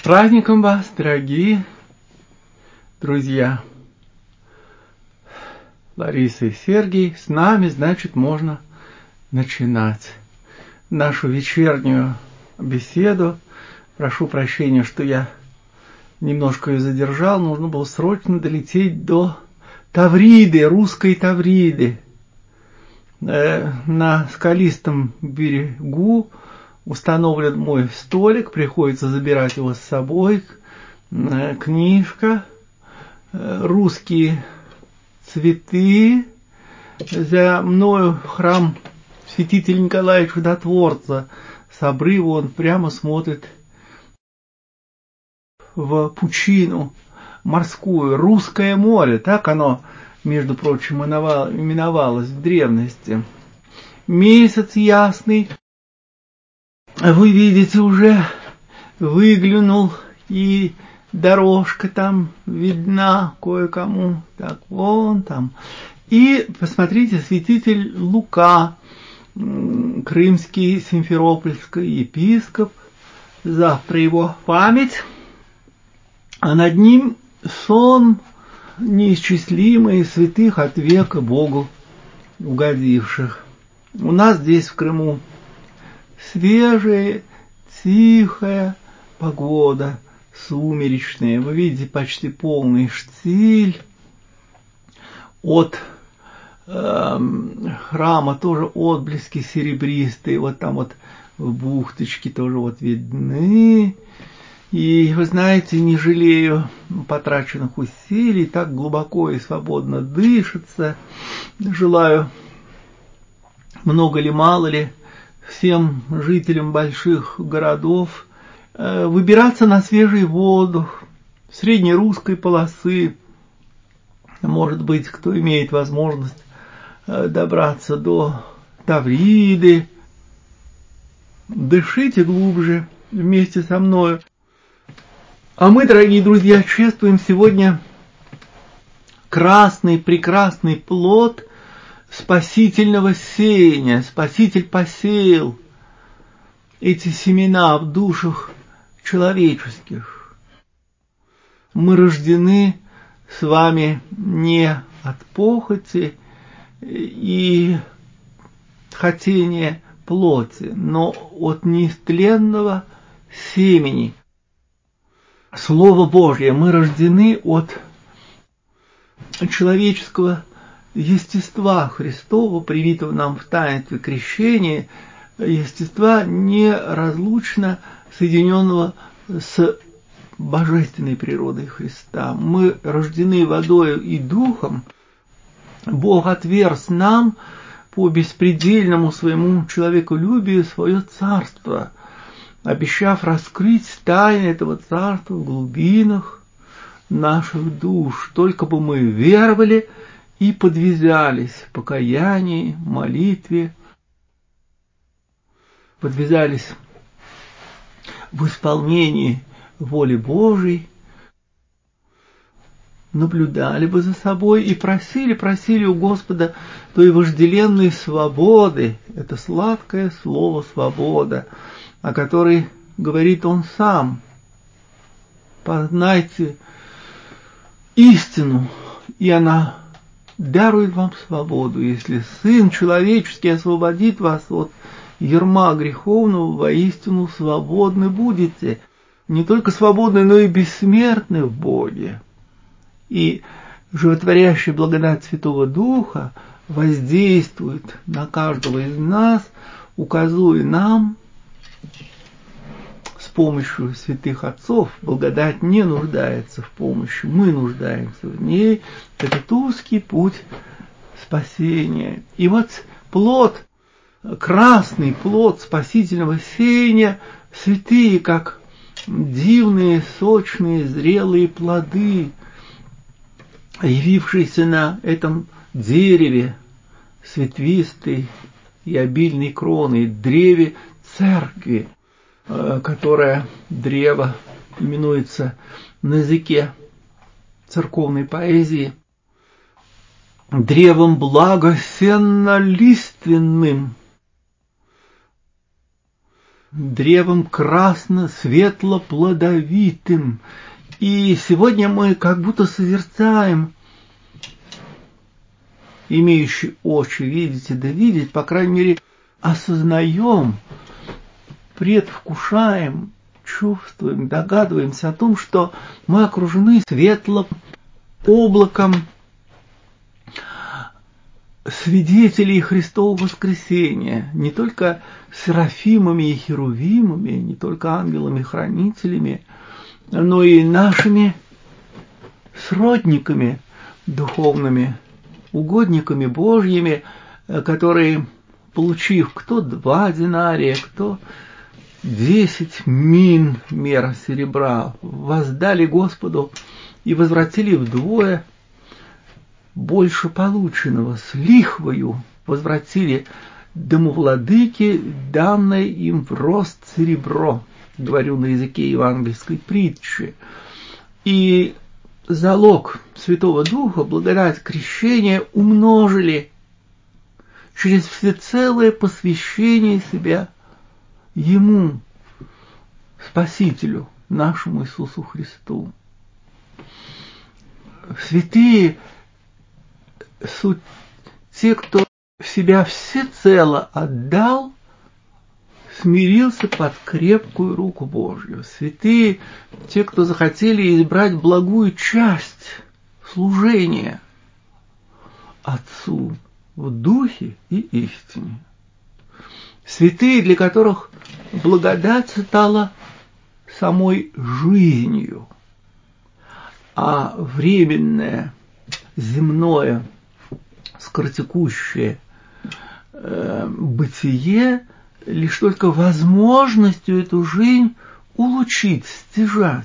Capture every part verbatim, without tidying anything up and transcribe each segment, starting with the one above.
праздником вас, дорогие друзья! Лариса и Сергей, с нами, значит, можно начинать нашу вечернюю беседу. Прошу прощения, что я немножко ее задержал. Нужно было срочно долететь до Тавриды, русской Тавриды. Э, на скалистом берегу установлен мой столик, приходится забирать его с собой. Э, книжка, э, русские цветы. За мною храм святителя Николая Чудотворца. С обрыва он прямо смотрит в пучину морскую. Русское море, так оно, между прочим, именовалось в древности. Месяц ясный, вы видите, уже выглянул, и дорожка там видна кое-кому. Так, вон там. И посмотрите, святитель Лука, крымский симферопольский епископ, завтра его память, а над ним сон неисчислимый святых от века Богу угодивших. У нас здесь в Крыму свежая, тихая погода, сумеречная. Вы видите, почти полный штиль. От э, храма тоже отблески серебристые. Вот там вот в бухточке тоже вот видны. И, вы знаете, не жалею потраченных усилий, так глубоко и свободно дышится. Желаю, много ли, мало ли, всем жителям больших городов э, выбираться на свежий воздух, среднерусской полосы. Может быть, кто имеет возможность э, добраться до Тавриды. Дышите глубже вместе со мною. А мы, дорогие друзья, чествуем сегодня красный, прекрасный плод спасительного сеяния. Спаситель посеял эти семена в душах человеческих. Мы рождены с вами не от похоти и хотения плоти, но от неистленного семени. Слово Божье. Мы рождены от человеческого естества Христова, привитого нам в таинстве крещения, естества неразлучно соединенного с божественной природой Христа. Мы рождены водою и духом. Бог отверз нам по беспредельному своему человеколюбию свое царство, обещав раскрыть тайны этого царства в глубинах наших душ, только бы мы веровали и подвязались в покаянии, молитве, подвязались в исполнении воли Божией, наблюдали бы за собой и просили, просили у Господа той вожделенной свободы, это сладкое слово «свобода», о которой говорит Он сам. Познайте истину, и она дарует вам свободу. Если Сын Человеческий освободит вас от ярма греховного, воистину свободны будете. Не только свободны, но и бессмертны в Боге. И животворящая благодать Святого Духа воздействует на каждого из нас, указывая нам с помощью святых отцов. Благодать не нуждается в помощи, мы нуждаемся в ней. Это узкий путь спасения. И вот плод, красный плод спасительного сеяния, святые, как дивные, сочные, зрелые плоды, явившиеся на этом дереве с ветвистой и обильной кроной, древе церкви, которое древо именуется на языке церковной поэзии древом благосенно-лиственным. древом красно-светло-плодовитым. И сегодня мы как будто созерцаем, имеющие очи видеть и да видеть, по крайней мере, осознаем, предвкушаем, чувствуем, догадываемся о том, что мы окружены светлым облаком свидетелей Христового воскресения, не только серафимами и херувимами, не только ангелами-хранителями, но и нашими сродниками духовными, угодниками Божьими, которые, получив кто два динария, кто десять мин мера серебра, воздали Господу и возвратили вдвое больше полученного, с лихвою возвратили домовладыке, данное им в рост серебро, говорю на языке евангельской притчи. И залог Святого Духа, благодать крещения, умножили через всецелое посвящение себя Ему, Спасителю, нашему Иисусу Христу. Святые суть те, кто себя всецело отдал, смирился под крепкую руку Божью. Святые те, кто захотели избрать благую часть служения Отцу в духе и истине. Святые, для которых благодать стала самой жизнью, а временное, земное, скоротекущее э, бытие лишь только возможностью эту жизнь улучшить, стяжать.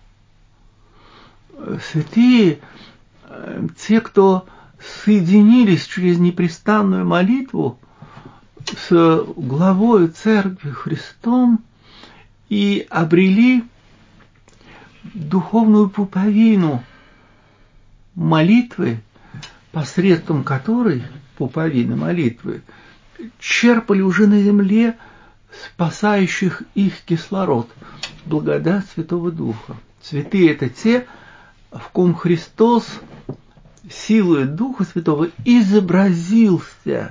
Святые, э, те, кто соединились через непрестанную молитву с главой Церкви Христом и обрели духовную пуповину молитвы, посредством которой, пуповины молитвы, черпали уже на земле спасающих их кислород, благодать Святого Духа. Святые – это те, в ком Христос силой Духа Святого изобразился,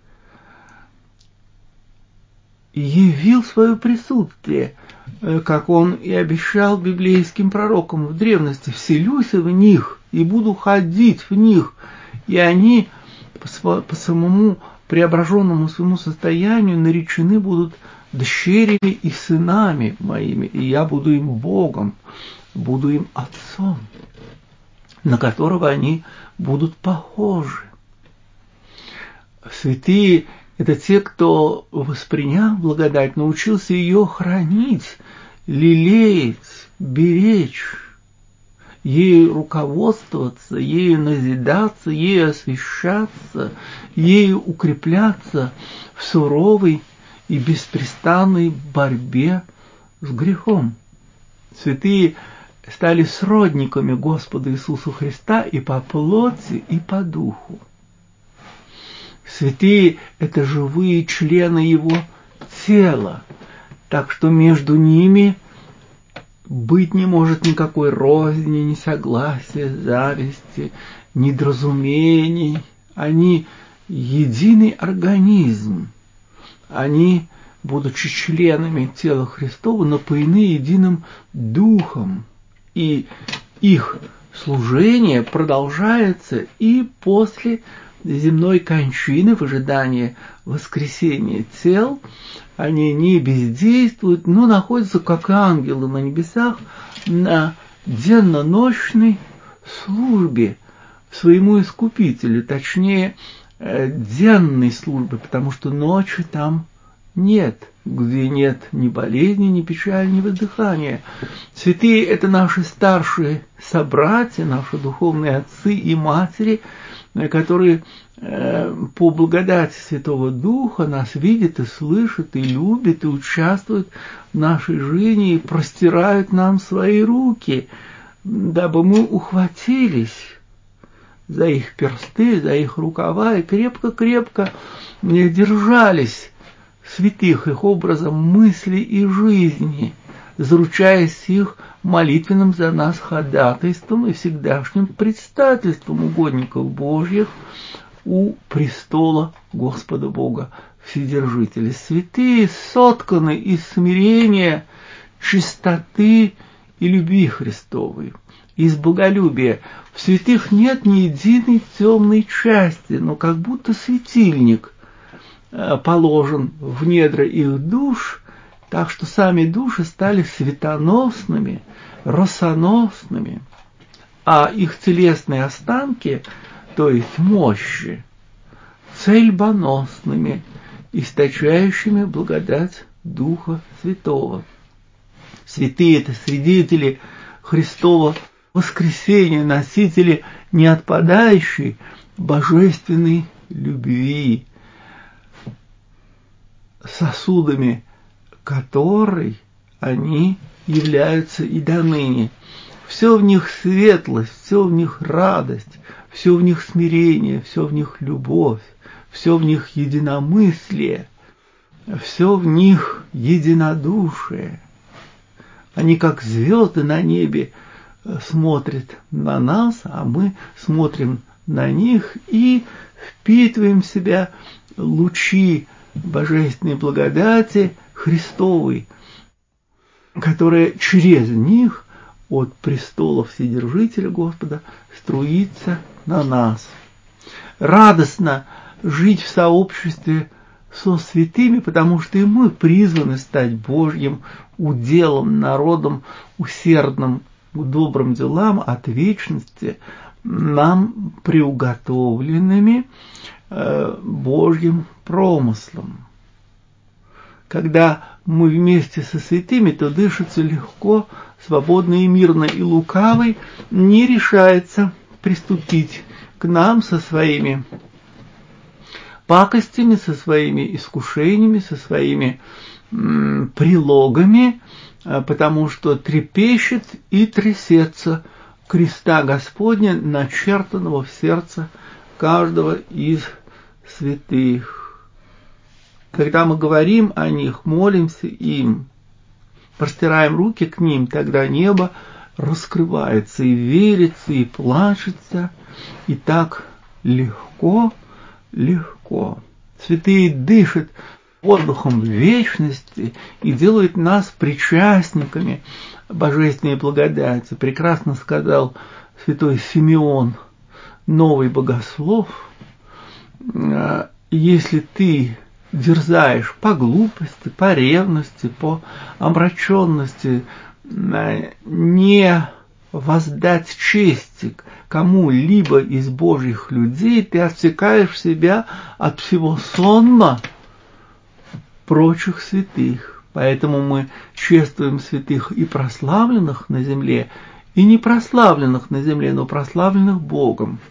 явил свое присутствие, как он и обещал библейским пророкам в древности: «Вселюсь в них и буду ходить в них, и они по, по самому преображенному своему состоянию наречены будут дщерями и сынами моими, и я буду им Богом, буду им Отцом, на которого они будут похожи». Святые – это те, кто, восприняв благодать, научился ее хранить, лелеять, беречь, ею руководствоваться, ею назидаться, ею освящаться, ею укрепляться в суровой и беспрестанной борьбе с грехом. Святые стали сродниками Господа Иисуса Христа и по плоти, и по духу. Святые – это живые члены Его тела, так что между ними быть не может никакой розни, несогласия, зависти, недоразумений. Они единый организм. Они, будучи членами тела Христова, напоены единым духом. И их служение продолжается и после земной кончины, в ожидании воскресения тел. Они не бездействуют, но находятся, как ангелы на небесах, на денно-ночной службе своему Искупителю, точнее, денной службе, потому что ночи там нет, где нет ни болезни, ни печали, ни воздыхания. Святые – это наши старшие собратья, наши духовные отцы и матери, которые э, по благодати Святого Духа нас видят и слышат, и любят, и участвуют в нашей жизни, и простирают нам свои руки, дабы мы ухватились за их персты, за их рукава и крепко-крепко держались святых, их образом мысли и жизни, заручаясь их молитвенным за нас ходатайством и всегдашним предстательством угодников Божьих у престола Господа Бога Вседержителя. Святые сотканы из смирения, чистоты и любви Христовой, из боголюбия. В святых нет ни единой темной части, но как будто светильник положен в недра их душ, так что сами души стали светоносными, росоносными, а их телесные останки, то есть мощи, цельбоносными, источающими благодать Духа Святого. Святые — это свидетели Христова воскресения, носители неотпадающей божественной любви, сосудами которой они являются и до ныне. Все в них светлость, все в них радость, все в них смирение, все в них любовь, все в них единомыслие, все в них единодушие. Они, как звезды на небе, смотрят на нас, а мы смотрим на них и впитываем в себя лучи божественной благодати Христовой, которая через них от престола Вседержителя Господа струится на нас. Радостно жить в сообществе со святыми, потому что и мы призваны стать Божьим уделом, народом усердным к добрым делам от вечности, нам приуготовленными э, Божьим промыслом. Когда мы вместе со святыми, то дышится легко, свободно и мирно, и лукавый не решается приступить к нам со своими пакостями, со своими искушениями, со своими м, прилогами, потому что трепещет и трясется креста Господня, начертанного в сердце каждого из святых. Когда мы говорим о них, молимся им, простираем руки к ним, тогда небо раскрывается и верится, и плачется, и так легко, легко. Святые дышат воздухом вечности и делают нас причастниками божественной благодати. Прекрасно сказал святой Симеон, новый богослов: если ты дерзаешь по глупости, по ревности, по омраченности, не воздать чести кому-либо из Божьих людей, ты отсекаешь себя от всего сонма прочих святых. Поэтому мы чествуем святых и прославленных на земле, и не прославленных на земле, но прославленных Богом.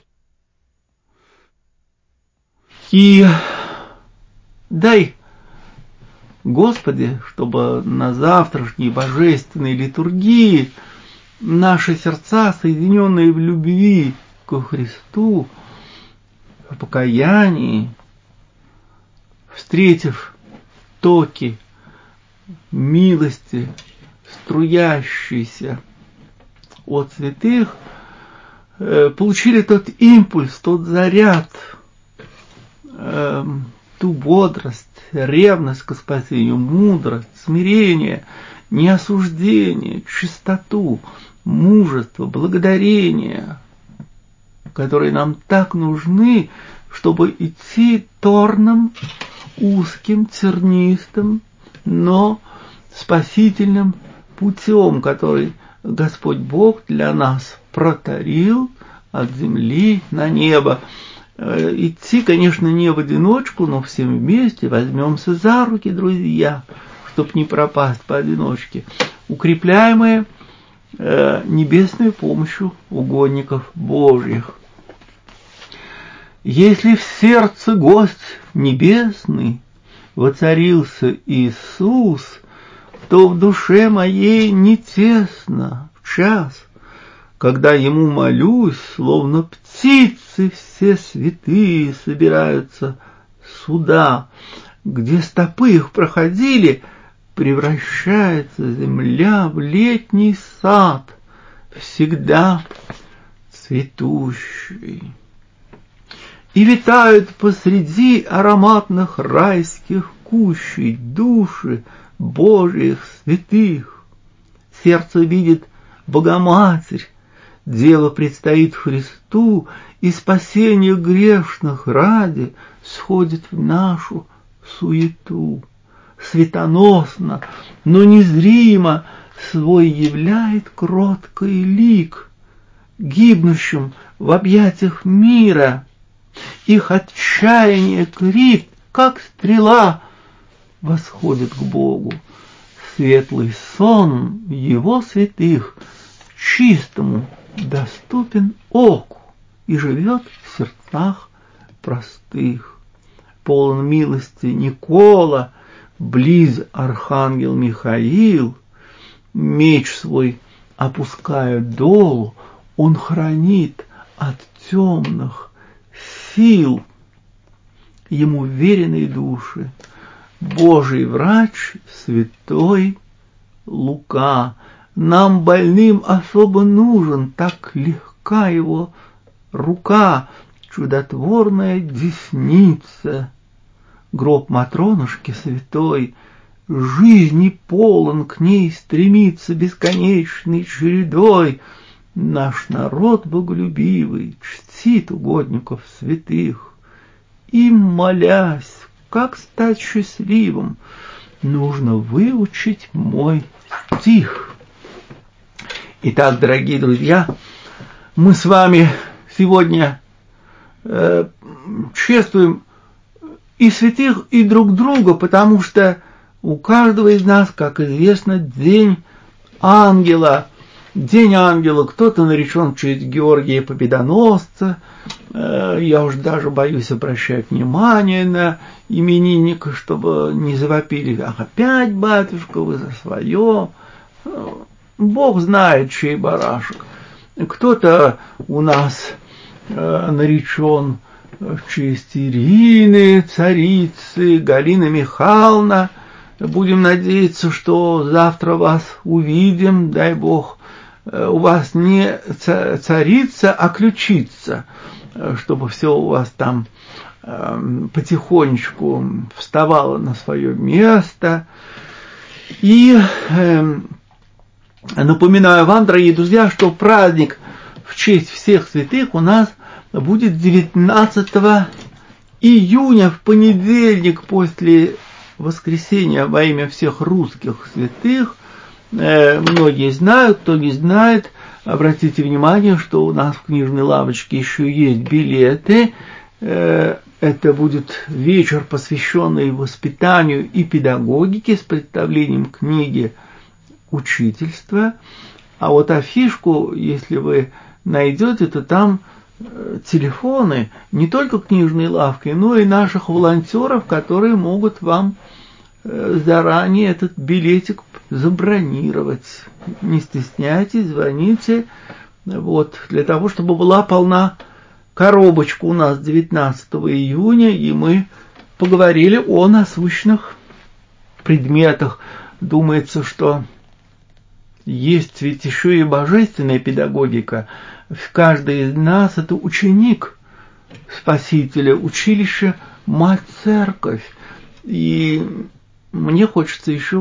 И дай, Господи, чтобы на завтрашней божественной литургии наши сердца, соединенные в любви ко Христу, в покаянии, встретив токи милости, струящиеся от святых, получили тот импульс, тот заряд, ту бодрость, ревность к спасению, мудрость, смирение, неосуждение, чистоту, мужество, благодарение, которые нам так нужны, чтобы идти торным, узким, тернистым, но спасительным путем, который Господь Бог для нас проторил от земли на небо. Идти, конечно, не в одиночку, но всем вместе возьмемся за руки, друзья, чтобы не пропасть поодиночке, укрепляемые э, небесной помощью угодников Божьих. Если в сердце гость небесный воцарился Иисус, то в душе моей не тесно в час, когда ему молюсь, словно птицы все святые собираются сюда. где стопы их проходили, превращается земля в летний сад, всегда цветущий. И витают посреди ароматных райских кущей души Божьих святых. Сердце видит Богоматерь, Дева предстоит Христу, и спасение грешных ради сходит в нашу суету. Светоносно, но незримо свой являет кроткий лик гибнущим в объятиях мира. Их отчаяние крик, как стрела, восходит к Богу. Светлый сон его святых чистому доступен оку и живет в сердцах простых. Полон милости Никола, близ архангел Михаил, меч свой опуская долу, он хранит от темных сил ему веренные души. Божий врач, святой Лука, нам больным особо нужен, так легка его рука, чудотворная десница. Гроб Матронушки святой, жизни полон, к ней стремится бесконечной чередой. Наш народ боголюбивый чтит угодников святых. Им молясь, как стать счастливым, нужно выучить мой стих. Итак, дорогие друзья, мы с вами сегодня э, чествуем и святых, и друг друга, потому что у каждого из нас, как известно, день ангела. День ангела, кто-то наречен в честь Георгия Победоносца. Я уж даже боюсь обращать внимание на именинника, чтобы не завопили: ах, опять, батюшка, вы за свое. Бог знает, чей барашек. Кто-то у нас наречен в честь Ирины, царицы, Галина Михайловна. Будем надеяться, что завтра вас увидим, дай Бог, у вас не царица, а ключица, чтобы все у вас там потихонечку вставало на свое место. И напоминаю вам, дорогие друзья, что праздник в честь всех святых у нас будет девятнадцатого июня, в понедельник, после воскресения во имя всех русских святых. Э, многие знают, кто не знает, обратите внимание, что у нас в книжной лавочке еще есть билеты. Э, это будет вечер, посвященный воспитанию и педагогике с представлением книги «Учительство». А вот афишку, если вы найдете, то там телефоны не только книжной лавки, но и наших волонтеров, которые могут вам заранее этот билетик забронировать. Не стесняйтесь, звоните. Вот, для того, чтобы была полна коробочка у нас девятнадцатого июня, и мы поговорили о насущных предметах. Думается, что есть ведь еще и божественная педагогика. Каждый из нас — это ученик Спасителя, училище Мать Церковь. И мне хочется еще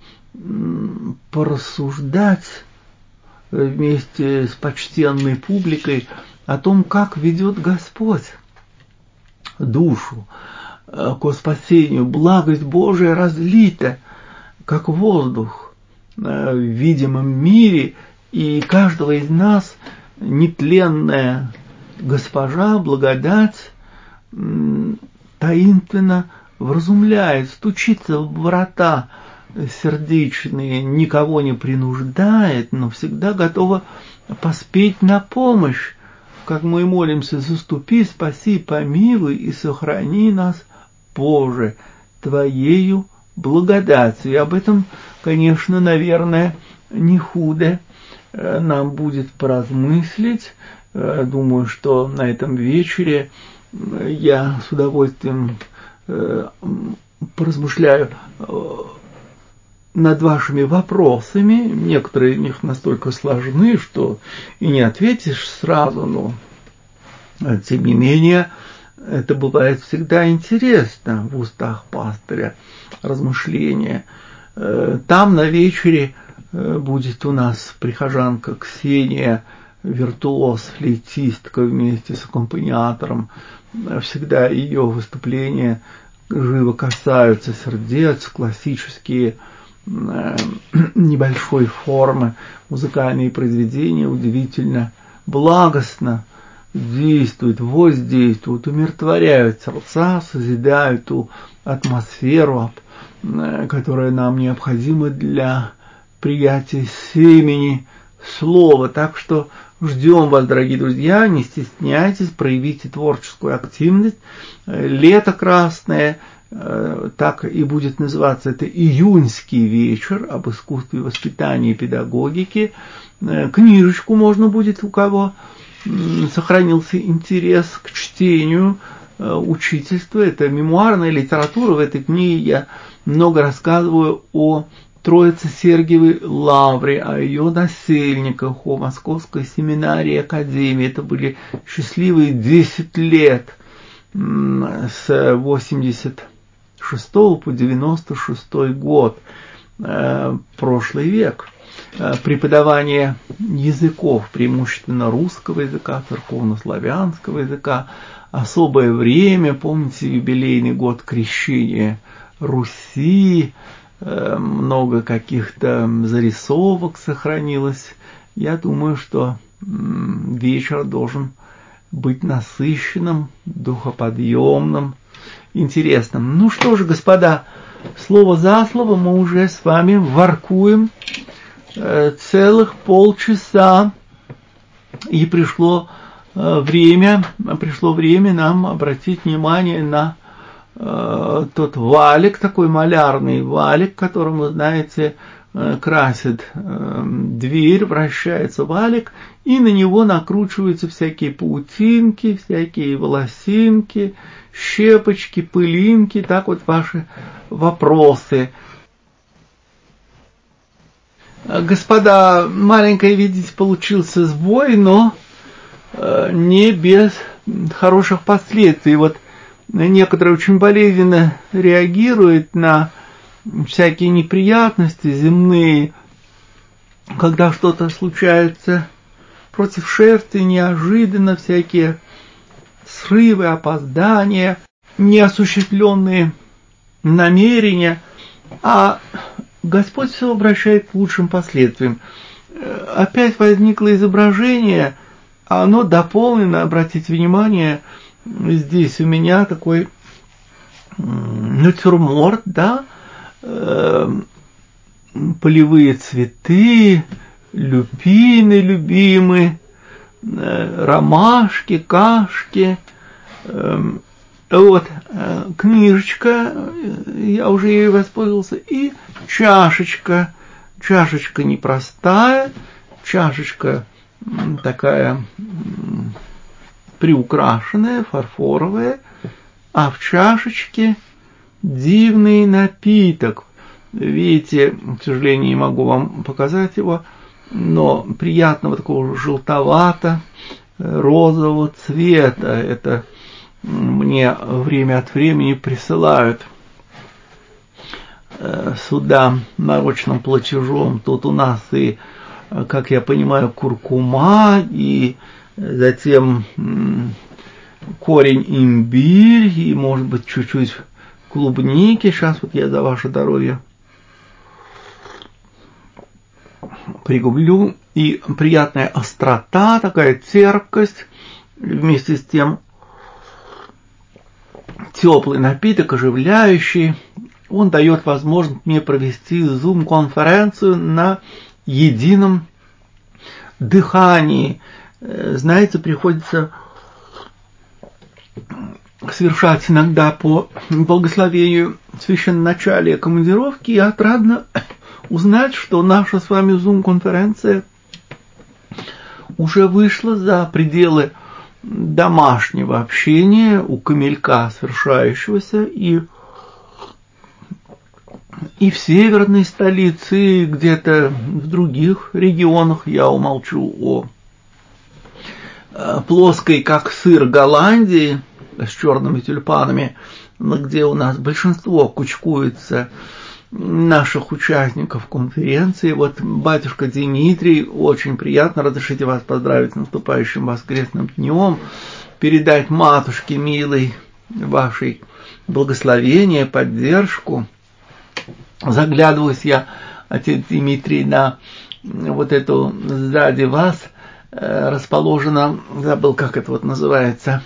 порассуждать вместе с почтенной публикой о том, как ведет Господь душу ко спасению. Благость Божия разлита, как воздух, в видимом мире, и каждого из нас нетленная госпожа, благодать, таинственно вразумляет, стучится в врата сердечные, никого не принуждает, но всегда готова поспеть на помощь. Как мы молимся: заступи, спаси, помилуй и сохрани нас, Боже, Твоею благодатью. И об этом, конечно, наверное, не худо нам будет поразмыслить. Думаю, что на этом вечере я с удовольствием поразмышляю над вашими вопросами. Некоторые из них настолько сложны, что и не ответишь сразу, но тем не менее это бывает всегда интересно в устах пастыря, размышления. Там на вечере будет у нас прихожанка Ксения, виртуоз, флейтистка вместе с аккомпаниатором. Всегда ее выступления живо касаются сердец, классические небольшой формы, музыкальные произведения удивительно благостно действуют, воздействуют, умиротворяют сердца, созидают ту атмосферу, которая нам необходима для приятия семени слова. Так что ждем вас, дорогие друзья, не стесняйтесь, проявите творческую активность. Лето красное, так и будет называться, это июньский вечер об искусстве воспитания и педагогики. Книжечку можно будет, у кого сохранился интерес к чтению, учительства. Это мемуарная литература. В этой книге я много рассказываю о Троице-Сергиевой лавре, о ее насельниках, о Московской семинарии академии. Это были счастливые десять лет с восемьдесят шестого по девяносто шестой год, прошлый век. Преподавание языков, преимущественно русского языка, церковнославянского языка, особое время, помните, юбилейный год крещения Руси, много каких-то зарисовок сохранилось. Я думаю, что вечер должен быть насыщенным, духоподъемным, интересным. Ну что же, господа, слово за слово мы уже с вами воркуем целых полчаса, и пришло время, пришло время нам обратить внимание на э, тот валик, такой малярный валик, которым, вы знаете, красит э, дверь, вращается валик, и на него накручиваются всякие паутинки, всякие волосинки, щепочки, пылинки, так вот ваши вопросы. Господа, маленький, видите, получился сбой, но э, не без хороших последствий. Вот некоторые очень болезненно реагируют на всякие неприятности земные, когда что-то случается против шерсти, неожиданно всякие срывы, опоздания, неосуществленные намерения, а Господь все обращает к лучшим последствиям. Опять возникло изображение, оно дополнено, обратите внимание, здесь у меня такой натюрморт, да, полевые цветы, люпины любимые, ромашки, кашки. Вот книжечка, я уже ею воспользовался, и чашечка, чашечка непростая, чашечка такая приукрашенная, фарфоровая, а в чашечке дивный напиток. Видите, к сожалению, не могу вам показать его, но приятного такого желтовато-розового цвета. Это мне время от времени присылают сюда нарочным платежом. Тут у нас и, как я понимаю, куркума, и затем корень имбирь, и, может быть, чуть-чуть клубники. Сейчас вот я за ваше здоровье пригублю. И приятная острота, такая терпкость, вместе с тем теплый напиток, оживляющий. Он дает возможность мне провести зум-конференцию на едином дыхании. Знаете, приходится совершать иногда по благословению священноначалия командировки, и отрадно узнать, что наша с вами зум-конференция уже вышла за пределы домашнего общения у камелька совершающегося, и и в северной столице, и где-то в других регионах, я умолчу о плоской, как сыр, Голландии с черными тюльпанами, где у нас большинство кучкуется наших участников конференции. Вот батюшка Дмитрий, очень приятно, разрешите вас поздравить с наступающим воскресным днем, передать матушке милой вашей благословение, поддержку. Заглядываюсь я, отец Дмитрий, на вот эту сзади вас расположена, забыл, как это вот называется,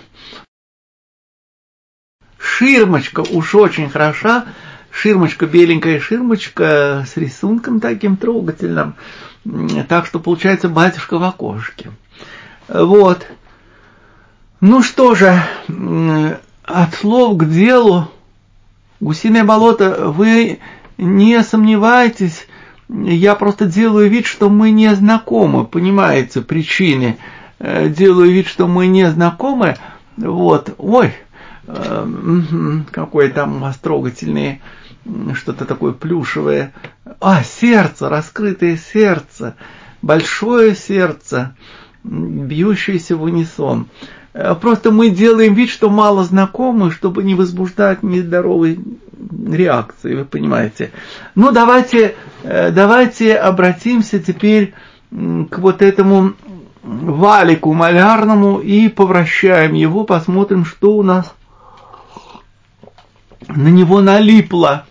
ширмочка, уж очень хороша, ширмочка, беленькая ширмочка с рисунком таким трогательным, так что получается батюшка в окошке. Вот. Ну что же, от слов к делу. Гусиное болото, вы не сомневайтесь, я просто делаю вид, что мы не знакомы, понимаете, причины. Делаю вид, что мы не знакомы. Вот, ой, какое там у вас трогательное, что-то такое плюшевое. А, сердце, раскрытое сердце, большое сердце, бьющееся в унисон. Просто мы делаем вид, что мало знакомы, чтобы не возбуждать нездоровой реакции, вы понимаете. Ну, давайте, давайте обратимся теперь к вот этому валику малярному и повращаем его, посмотрим, что у нас на него налипло.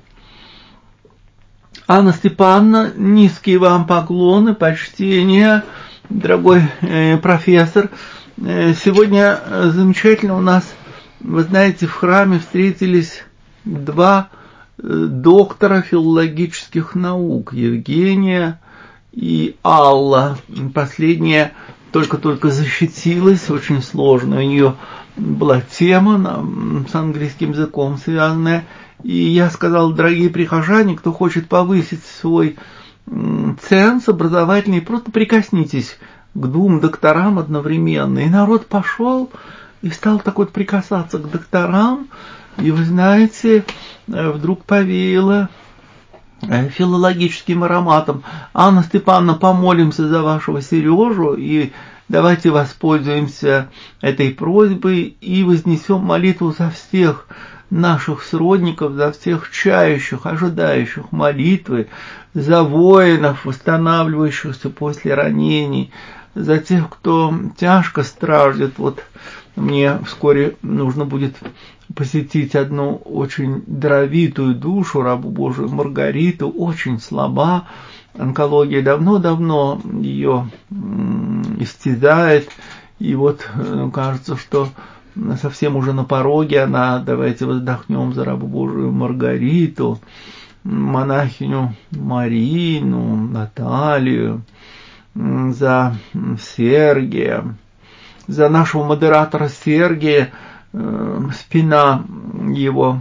Анна Степановна, низкие вам поклоны, почтения, дорогой э, профессор. Сегодня замечательно у нас, вы знаете, в храме встретились два доктора филологических наук, Евгения и Алла. Последняя только-только защитилась, очень сложная у нее была тема с английским языком связанная. И я сказал, дорогие прихожане, кто хочет повысить свой ценз образовательный, просто прикоснитесь к двум докторам одновременно. И народ пошел и стал так вот прикасаться к докторам. И вы знаете, вдруг повеяло филологическим ароматом. Анна Степановна, помолимся за вашего Сережу, и давайте воспользуемся этой просьбой и вознесем молитву за всех наших сродников, за всех чающих, ожидающих молитвы, за воинов, восстанавливающихся после ранений, за тех, кто тяжко страждет. Вот мне вскоре нужно будет посетить одну очень даровитую душу, рабу Божию Маргариту, очень слаба, онкология давно-давно ее истязает, и вот кажется, что совсем уже на пороге она. Давайте вздохнем за рабу Божию Маргариту, монахиню Марину, Наталью, за Сергия, за нашего модератора Сергия. Спина его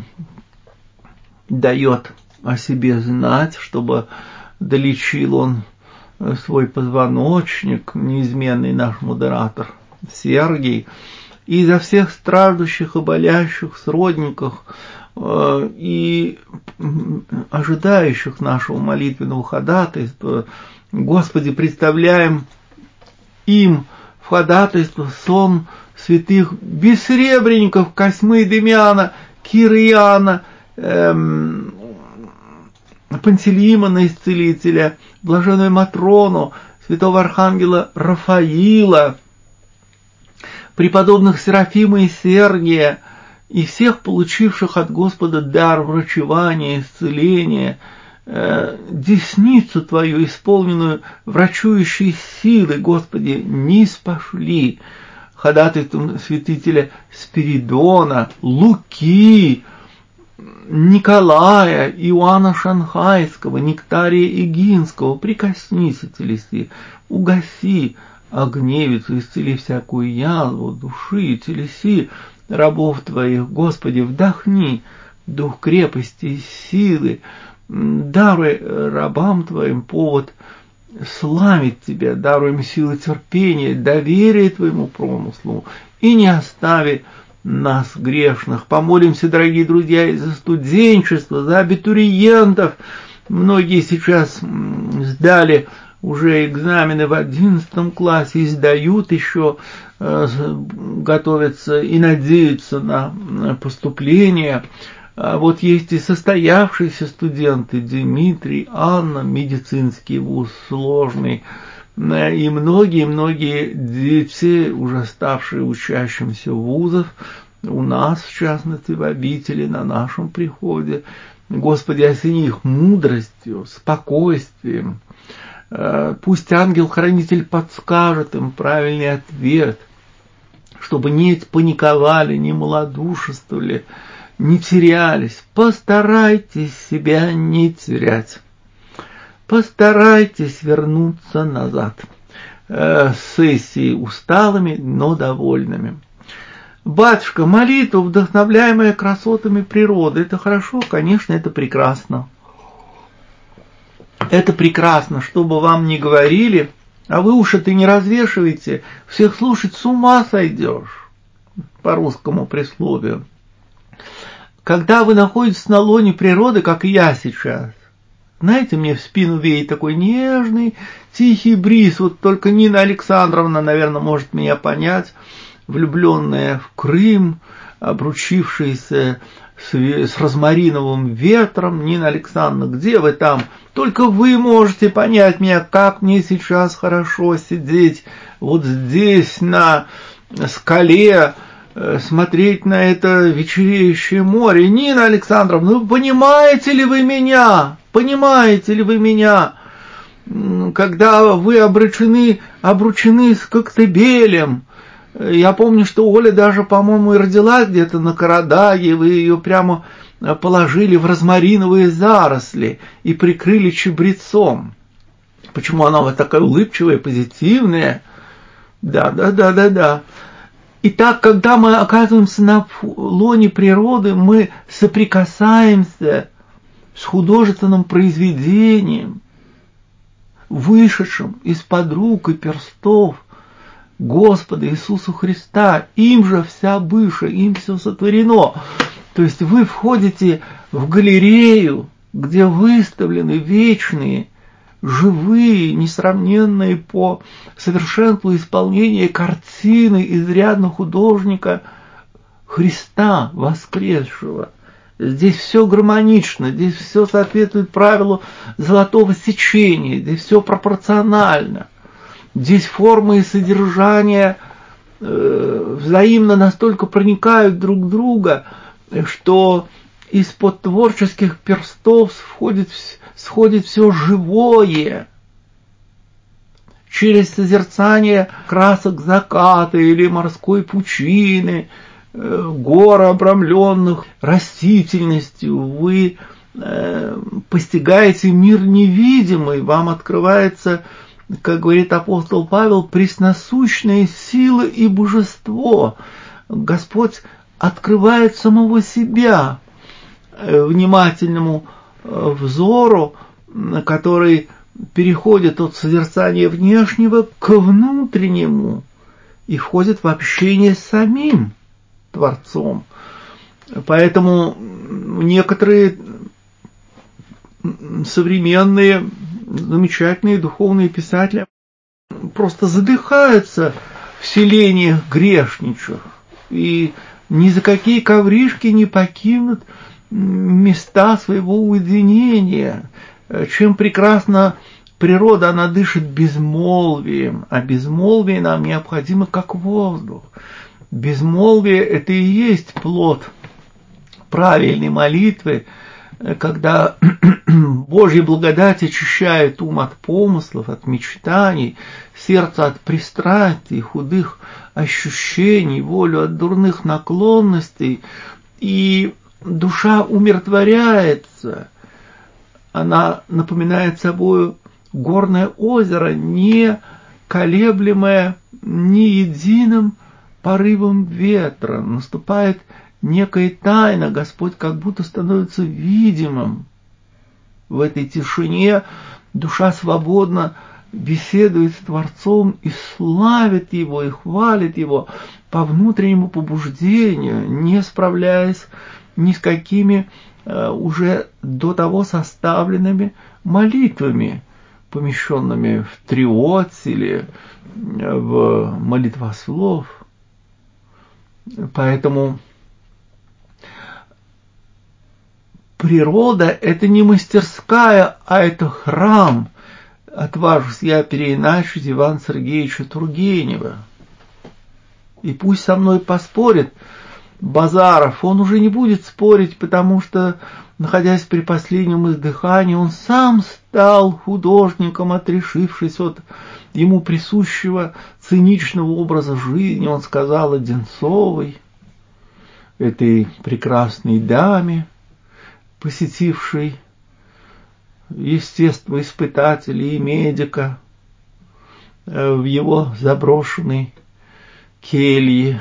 дает о себе знать, чтобы долечил он свой позвоночник, неизменный наш модератор Сергий, и за всех страждущих и болящих сродниках и ожидающих нашего молитвенного ходатайства. Господи, представляем им в ходатайство сон святых бессребренников Косьмы и Демьяна, Кириана, эм, Пантелеймона Исцелителя, блаженную Матрону, святого архангела Рафаила, преподобных Серафима и Сергия, и всех получивших от Господа дар врачевания, исцеления, э, десницу Твою, исполненную врачующей силы, Господи, низ пошли, ходатайством святителя Спиридона, Луки, Николая, Иоанна Шанхайского, Нектария Игинского, прикоснись, телеси, угаси огневицу, исцели всякую язву души, телеси рабов Твоих, Господи, вдохни дух крепости и силы, даруй рабам Твоим повод славить Тебя, даруй им силы терпения, доверие Твоему промыслу, и не остави нас, грешных. Помолимся, дорогие друзья, и за студенчество, за абитуриентов. Многие сейчас сдали уже экзамены в одиннадцатом классе и сдают еще, готовятся и надеются на поступление. А вот есть и состоявшиеся студенты: Дмитрий, Анна, медицинский вуз сложный, и многие-многие дети, уже ставшие учащимися вузов, у нас, в частности, в обители, на нашем приходе. Господи, осени их мудростью, спокойствием. Пусть ангел-хранитель подскажет им правильный ответ, чтобы не паниковали, не малодушествовали, не терялись. Постарайтесь себя не терять. Постарайтесь вернуться назад э, с сессии усталыми, но довольными. Батюшка, молитва, вдохновляемая красотами природы, это хорошо? Конечно, это прекрасно. Это прекрасно, что бы вам ни говорили, а вы уши-то не развешиваете, всех слушать с ума сойдешь, по русскому присловию. Когда вы находитесь на лоне природы, как и я сейчас, знаете, мне в спину веет такой нежный, тихий бриз. Вот только Нина Александровна, наверное, может меня понять, влюбленная в Крым, обручившаяся с, с розмариновым ветром. Нина Александровна, где вы там? Только вы можете понять меня, как мне сейчас хорошо сидеть вот здесь на скале, смотреть на это вечереющее море. Нина Александровна, ну понимаете ли вы меня? Понимаете ли вы меня? Когда вы обручены, обручены с Коктебелем. Я помню, что Оля даже, по-моему, и родилась где-то на Карадаге, вы ее прямо положили в розмариновые заросли и прикрыли чабрецом. Почему она вот такая улыбчивая, позитивная? Да, да, да, да, да. Итак, когда мы оказываемся на лоне природы, мы соприкасаемся с художественным произведением, вышедшим из-под рук и перстов Господа Иисуса Христа. Им же вся быша, им все сотворено. То есть вы входите в галерею, где выставлены вечные, живые, несравненные по совершенству исполнения картины изрядного художника Христа воскресшего. Здесь все гармонично, здесь все соответствует правилу золотого сечения, здесь все пропорционально. Здесь формы и содержание э, взаимно настолько проникают друг в друга, что из-под творческих перстов сходит, сходит все живое. Через созерцание красок заката или морской пучины, гор, обрамленных растительностью, вы э, постигаете мир невидимый, вам открывается, как говорит апостол Павел, пресносущная сила и божество. Господь открывает самого себя внимательному взору, который переходит от созерцания внешнего к внутреннему и входит в общение с самим Творцом. Поэтому некоторые современные замечательные духовные писатели просто задыхаются в селениях грешничьих и ни за какие ковришки не покинут места своего уединения. Чем прекрасна природа, она дышит безмолвием, а безмолвие нам необходимо как воздух. Безмолвие – это и есть плод правильной молитвы, когда Божья благодать очищает ум от помыслов, от мечтаний, сердце от пристрастий, худых ощущений, волю от дурных наклонностей, и душа умиротворяется. Она напоминает собой горное озеро, не колеблемое ни единым порывом ветра. Наступает некая тайна, Господь как будто становится видимым. В этой тишине душа свободно беседует с Творцом и славит Его, и хвалит Его. по внутреннему побуждению, не справляясь ни с какими э, уже до того составленными молитвами, помещенными в триот или в молитвослов. Поэтому природа – это не мастерская, а это храм. Отважусь я переиначить Ивана Сергеевича Тургенева. И пусть со мной поспорит Базаров, он уже не будет спорить, потому что, находясь при последнем издыхании, он сам стал художником, отрешившись от ему присущего циничного образа жизни. Он сказал Одинцовой, этой прекрасной даме, посетившей естествоиспытателя и медика в его заброшенной келье: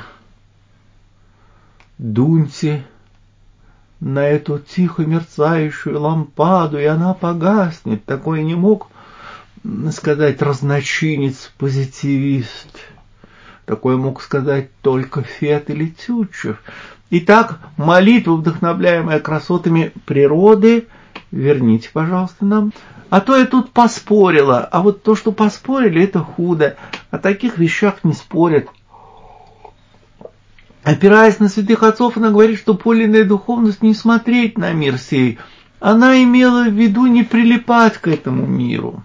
дуньте на эту тихо мерцающую лампаду, и она погаснет. Такой не мог сказать разночинец-позитивист. Такое мог сказать только Фет или Тютчев. Итак, молитва, вдохновляемая красотами природы, верните, пожалуйста, нам. А то я тут поспорила, а вот то, что поспорили, это худо. О таких вещах не спорят. Опираясь на святых отцов, она говорит, что подлинная духовность не смотреть на мир сей. Она имела в виду не прилипать к этому миру,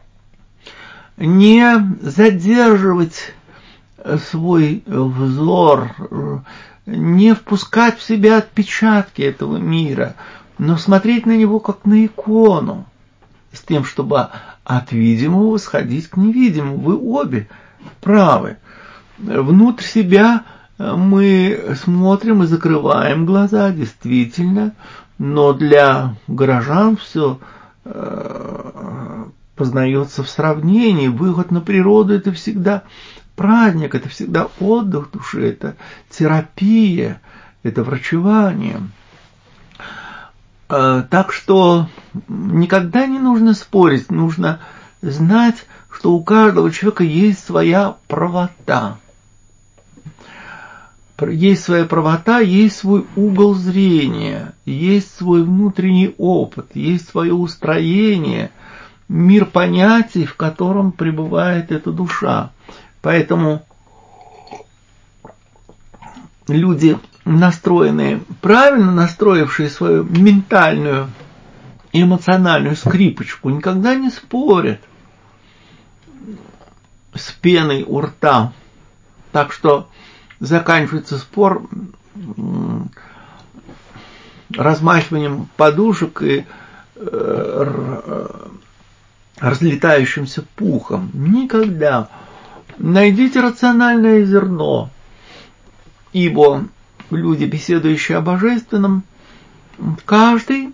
не задерживать свой взор, не впускать в себя отпечатки этого мира, но смотреть на него как на икону, с тем, чтобы от видимого сходить к невидимому. Вы обе правы. Внутрь себя мы смотрим и закрываем глаза, действительно, но для горожан все э, познается в сравнении. Выход на природу – это всегда праздник, это всегда отдых души, это терапия, это врачевание. Э, так что никогда не нужно спорить, нужно знать, что у каждого человека есть своя правота. Есть своя правота, есть свой угол зрения, есть свой внутренний опыт, есть свое устроение, мир понятий, в котором пребывает эта душа. Поэтому люди, настроенные, правильно настроившие свою ментальную и эмоциональную скрипочку, никогда не спорят с пеной у рта. Так что заканчивается спор размахиванием подушек и разлетающимся пухом. Никогда. Найдите рациональное зерно, ибо люди, беседующие о божественном, каждый,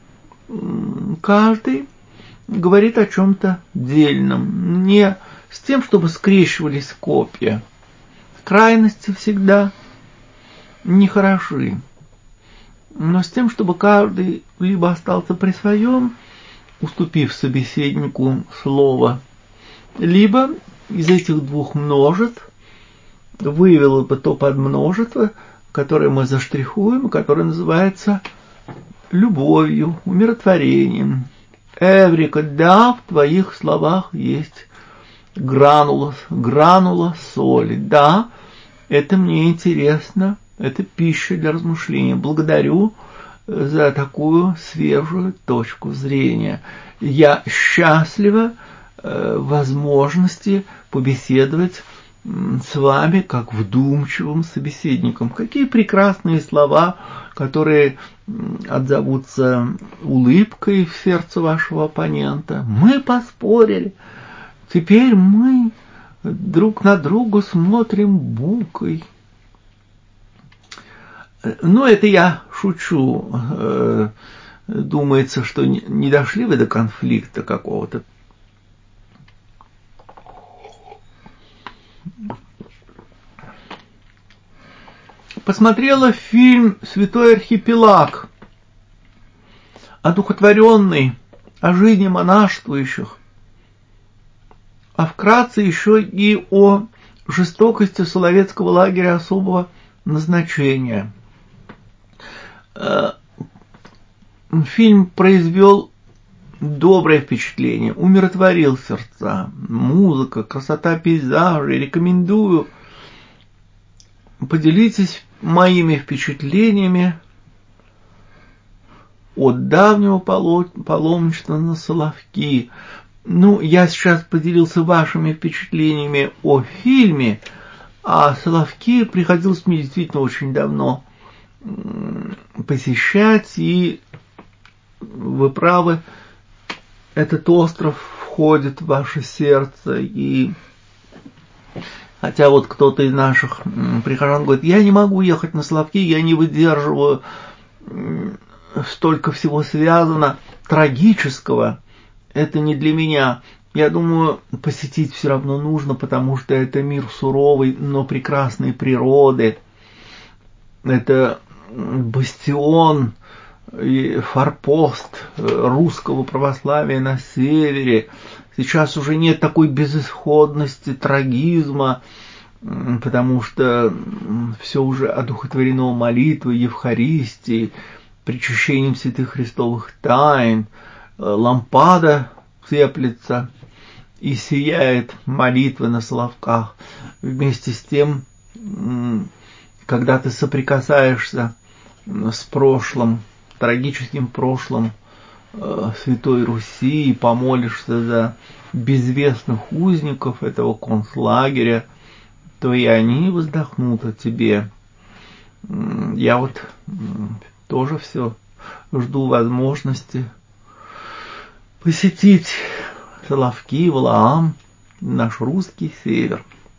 каждый говорит о чем-то дельном, не с тем, чтобы скрещивались копья. Крайности всегда нехороши, но с тем, чтобы каждый либо остался при своем, уступив собеседнику слово, либо из этих двух множеств вывел бы то подмножество, которое мы заштрихуем, которое называется любовью, умиротворением. Эврика, да, в твоих словах есть гранула, гранула соли. Да, это мне интересно, это пища для размышления. Благодарю за такую свежую точку зрения. Я счастлива э, возможности побеседовать с вами как вдумчивым собеседником. Какие прекрасные слова, которые отзовутся улыбкой в сердце вашего оппонента. Мы поспорили. Теперь мы друг на друга смотрим букой. Ну, это я шучу. Думается, что не дошли вы до конфликта какого-то. Посмотрела фильм «Святой архипелаг», одухотворенный, о жизни монашествующих, а вкратце еще и о жестокостью Соловецкого лагеря особого назначения. Фильм произвел доброе впечатление, умиротворил сердца. Музыка, красота пейзажей. Рекомендую. Поделитесь моими впечатлениями от давнего паломничества на Соловки. Ну, я сейчас поделился вашими впечатлениями о фильме, а Соловки приходилось мне действительно очень давно посещать, и вы правы, этот остров входит в ваше сердце, и хотя вот кто-то из наших прихожан говорит, я не могу ехать на Соловки, я не выдерживаю, столько всего связано трагического, это не для меня. Я думаю, посетить все равно нужно, потому что это мир суровый, но прекрасной природы. Это бастион и форпост русского православия на севере. Сейчас уже нет такой безысходности, трагизма, потому что все уже одухотворено молитвой, Евхаристией, причащением святых христовых тайн. Лампада теплится и сияет молитва на Соловках. Вместе с тем, когда ты соприкасаешься с прошлым, трагическим прошлым Святой Руси, и помолишься за безвестных узников этого концлагеря, то и они воздохнут о тебе. Я вот тоже все жду возможности посетить Соловки, Валаам, наш русский север.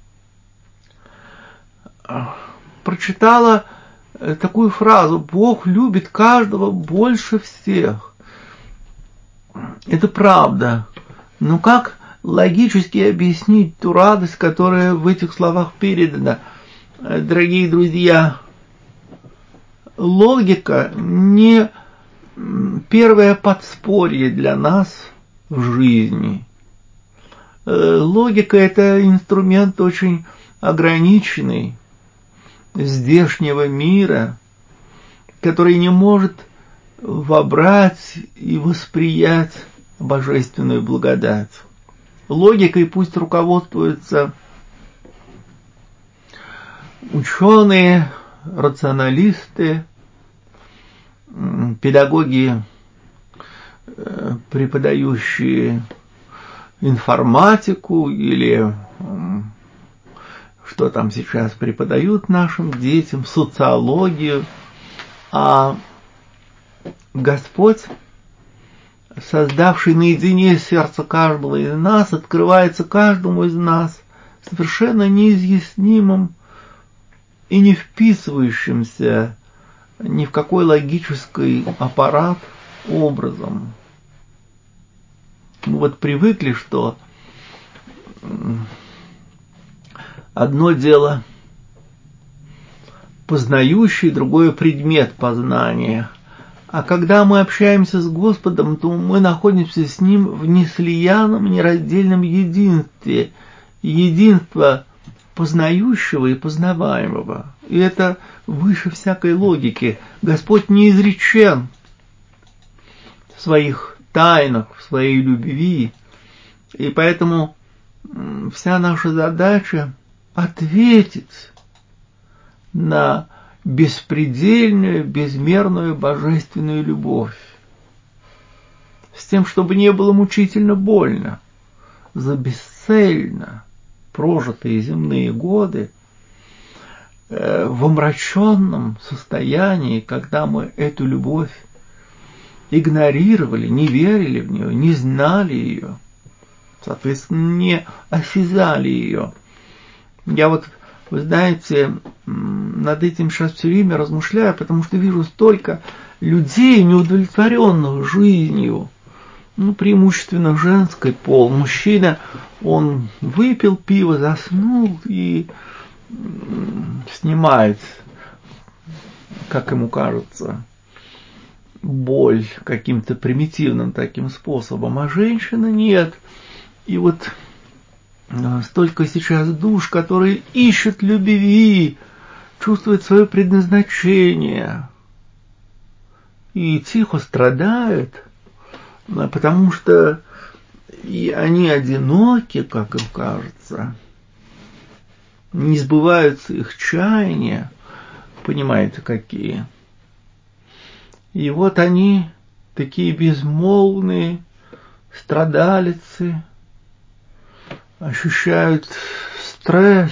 Прочитала такую фразу: Бог любит каждого больше всех. Это правда. Но как логически объяснить ту радость, которая в этих словах передана? Дорогие друзья, логика не первое подспорье для нас в жизни. Логика – это инструмент очень ограниченный здешнего мира, который не может вобрать и восприять божественную благодать. Логикой пусть руководствуются ученые, рационалисты, педагоги, преподающие информатику или что там сейчас преподают нашим детям, социологию. А Господь, создавший наедине сердце каждого из нас, открывается каждому из нас совершенно неизъяснимым и не вписывающимся ни в какой логический аппарат образом. Мы вот привыкли, что одно дело познающий, другое предмет познания. А когда мы общаемся с Господом, то мы находимся с Ним в неслиянном, нераздельном единстве. Единство познающего и познаваемого. И это выше всякой логики. Господь неизречен в своих тайнах, в своей любви. И поэтому вся наша задача ответить на беспредельную, безмерную божественную любовь. С тем, чтобы не было мучительно больно за бесцельно прожитые земные годы э, в омраченном состоянии, когда мы эту любовь игнорировали, не верили в нее, не знали ее, соответственно, не осязали ее. Я вот, вы знаете, над этим сейчас все время размышляю, потому что вижу столько людей, неудовлетворенных жизнью, ну, преимущественно женский пол. Мужчина, он выпил пиво, заснул и снимает, как ему кажется, боль каким-то примитивным таким способом, а женщина нет. И вот столько сейчас душ, которые ищут любви, чувствуют свое предназначение и тихо страдают, потому что и они одиноки, как им кажется, не сбываются их чаяния, понимаете, какие. И вот они, такие безмолвные страдалицы, ощущают стресс,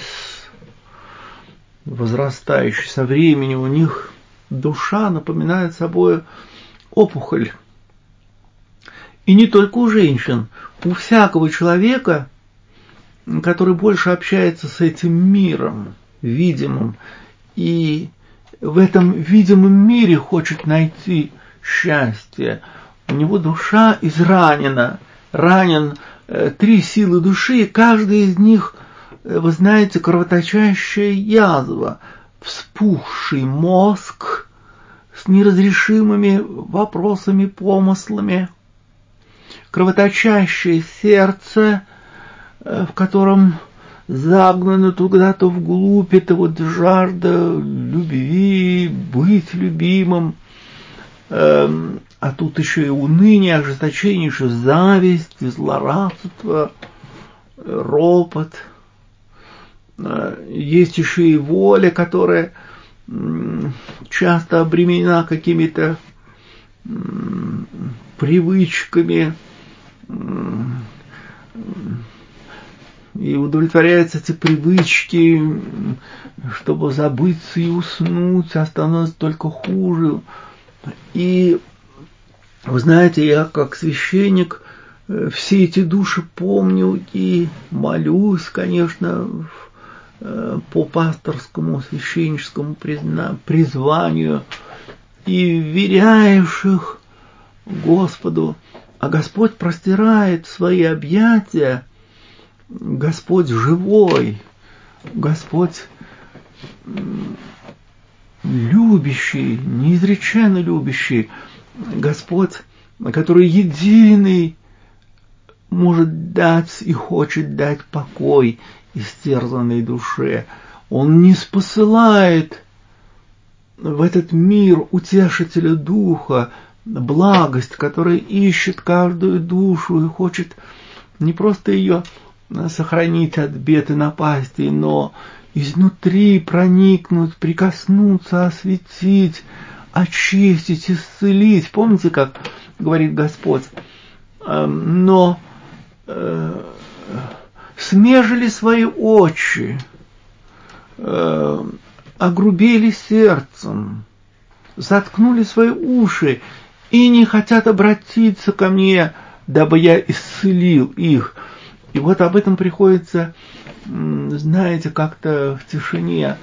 возрастающий со временем. У них душа напоминает собой опухоль. И не только у женщин, у всякого человека, который больше общается с этим миром видимым, и в этом видимом мире хочет найти счастье. У него душа изранена, ранен э, три силы души, и каждая из них, э, вы знаете, кровоточащая язва, вспухший мозг с неразрешимыми вопросами, помыслами, кровоточащее сердце, э, в котором загнано куда-то вглубь, это вот жажда любви, быть любимым, э, а тут еще и уныние, ожесточение, еще зависть, злорадство, ропот. Э, есть еще и воля, которая э, часто обременена какими-то э, привычками, э, и удовлетворяются эти привычки, чтобы забыться и уснуть, а становится только хуже. И вы знаете, я как священник все эти души помню и молюсь, конечно, по пасторскому священническому призванию, и вверяешь их Господу, а Господь простирает свои объятия. Господь живой, Господь любящий, неизреченно любящий, Господь, который единый может дать и хочет дать покой истерзанной душе. Он не спосылает в этот мир утешителя духа, благость, которая ищет каждую душу и хочет не просто ее сохранить от бед и напастей, но изнутри проникнуть, прикоснуться, осветить, очистить, исцелить. Помните, как говорит Господь? Но э, смежили свои очи, э, огрубели сердцем, заткнули свои уши и не хотят обратиться ко мне, дабы я исцелил их. И вот об этом приходится, знаете, как-то в тишине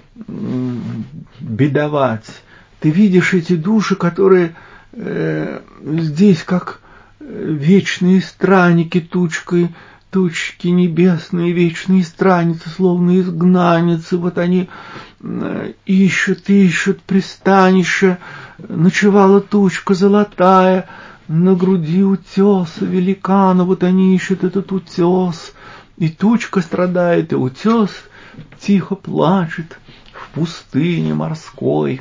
бедовать. Ты видишь эти души, которые э, здесь как вечные странники, тучкой, тучки небесные, вечные странницы, словно изгнанницы. Вот они э, ищут, ищут пристанище. Ночевала тучка золотая на груди утеса великана, вот они ищут этот утес, и тучка страдает, и утес тихо плачет в пустыне морской.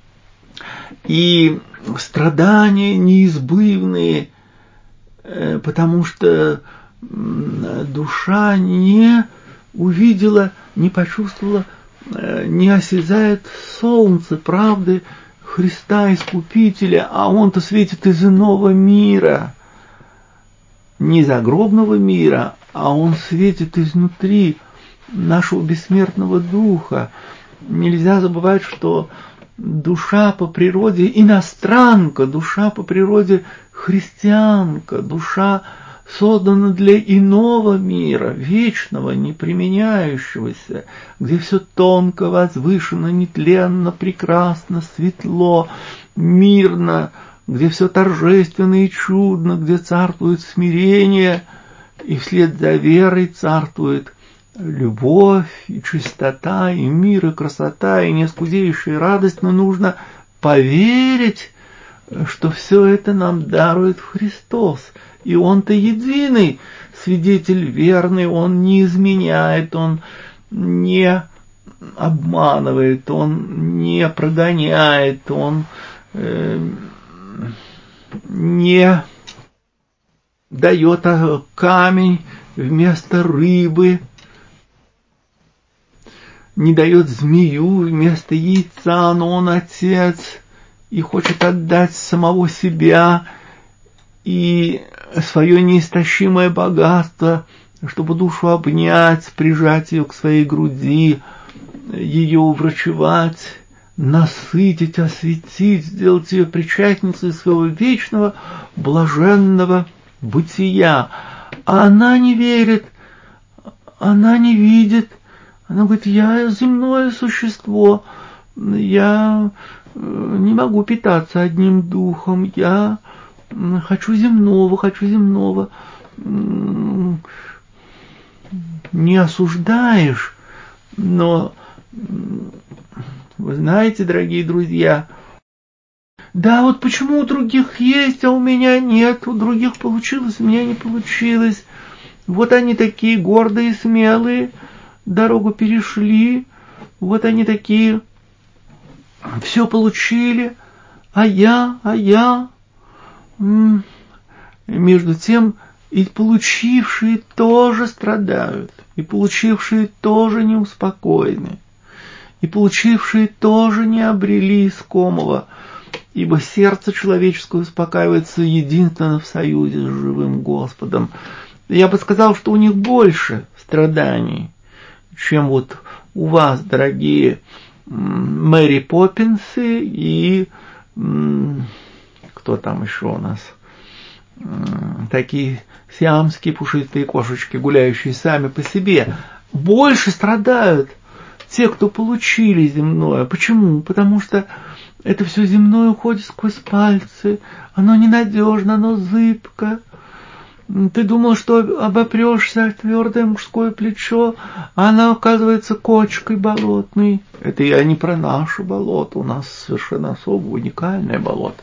И страдания неизбывные, потому что душа не увидела, не почувствовала, не осязает солнце правды Христа Искупителя, а Он-то светит из иного мира, не загробного мира, а Он светит изнутри нашего бессмертного духа. Нельзя забывать, что душа по природе иностранка, душа по природе христианка, душа создана для иного мира, вечного, неприменяющегося, где все тонко, возвышенно, нетленно, прекрасно, светло, мирно, где все торжественно и чудно, где царствует смирение, и вслед за верой царствует любовь, и чистота, и мир, и красота, и неоскудеющая радость, но нужно поверить, что все это нам дарует Христос. И Он-то единый свидетель верный, он не изменяет, он не обманывает, он не прогоняет, он э, не дает камень вместо рыбы, не дает змею вместо яйца, но он отец и хочет отдать самого себя и свое неистощимое богатство, чтобы душу обнять, прижать ее к своей груди, ее уврачевать, насытить, осветить, сделать ее причастницей своего вечного блаженного бытия. А она не верит, она не видит, она говорит: я земное существо, я не могу питаться одним духом, я хочу земного, хочу земного. Не осуждаешь, но вы знаете, дорогие друзья, да, вот почему у других есть, а у меня нет, у других получилось, у меня не получилось. Вот они такие гордые, смелые, дорогу перешли, вот они такие, все получили, а я, а я. Между тем, и получившие тоже страдают, и получившие тоже неуспокоены, и получившие тоже не обрели искомого, ибо сердце человеческое успокаивается единственно в союзе с живым Господом. Я бы сказал, что у них больше страданий, чем вот у вас, дорогие Мэри Поппинсы и кто там еще у нас, такие сиамские пушистые кошечки, гуляющие сами по себе. Больше страдают те, кто получили земное. Почему? Потому что это все земное уходит сквозь пальцы, оно ненадежно, оно зыбко. Ты думал, что обопрешься о твердое мужское плечо, а она оказывается кочкой болотной. Это я не про наше болото, у нас совершенно особое, уникальное болото.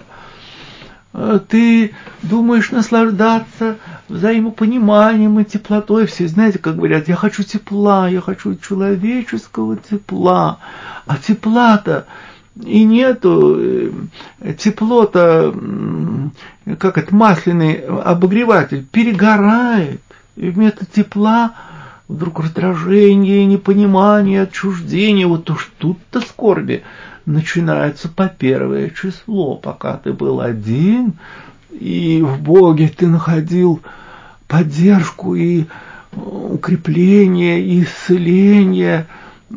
Ты думаешь наслаждаться взаимопониманием и теплотой. Все знаете, как говорят: я хочу тепла, я хочу человеческого тепла. А тепла-то и нету, тепло-то, как это, масляный обогреватель, перегорает. И вместо тепла вдруг раздражение, непонимание, отчуждение. Вот уж тут-то скорби начинается по первое число. Пока ты был один, и в Боге ты находил поддержку и укрепление, и исцеление,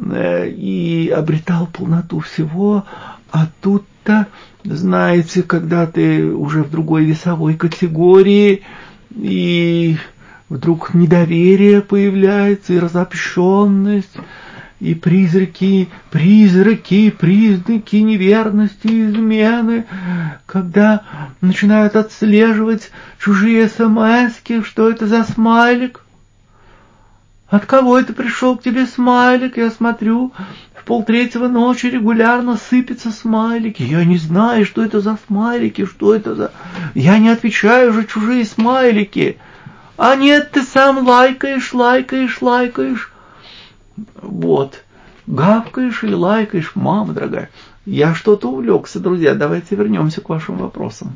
и обретал полноту всего, а тут-то, знаете, когда ты уже в другой весовой категории, и вдруг недоверие появляется, и разобщенность, и призраки, призраки, признаки неверности, измены, когда начинают отслеживать чужие смски, что это за смайлик. От кого это пришел к тебе смайлик? Я смотрю, в полтретьего ночи регулярно сыпятся смайлики. Я не знаю, что это за смайлики, что это за... Я не отвечаю же чужие смайлики. А нет, ты сам лайкаешь, лайкаешь, лайкаешь. Вот. Гавкаешь или лайкаешь, мама дорогая. Я что-то увлекся, друзья. Давайте вернемся к вашим вопросам.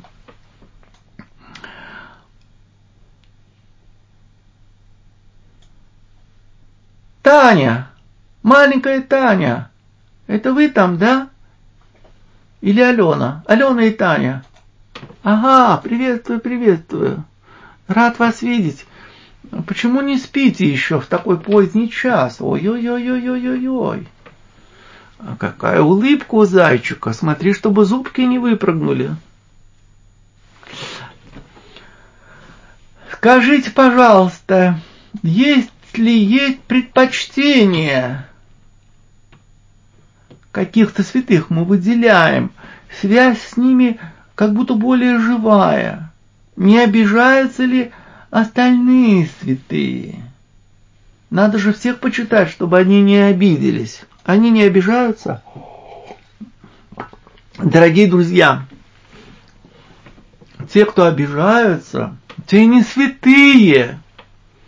Таня, маленькая Таня, это вы там, да? Или Алена? Алена и Таня. Ага, приветствую, приветствую. Рад вас видеть. Почему не спите еще в такой поздний час? Ой-ой-ой-ой-ой-ой-ой. А какая улыбка у зайчика. Смотри, чтобы зубки не выпрыгнули. Скажите, пожалуйста, есть ли есть предпочтение каких-то святых мы выделяем, связь с ними как будто более живая? Не обижаются ли остальные святые? Надо же всех почитать, чтобы они не обиделись. Они не обижаются? Дорогие друзья, те, кто обижаются, те не святые.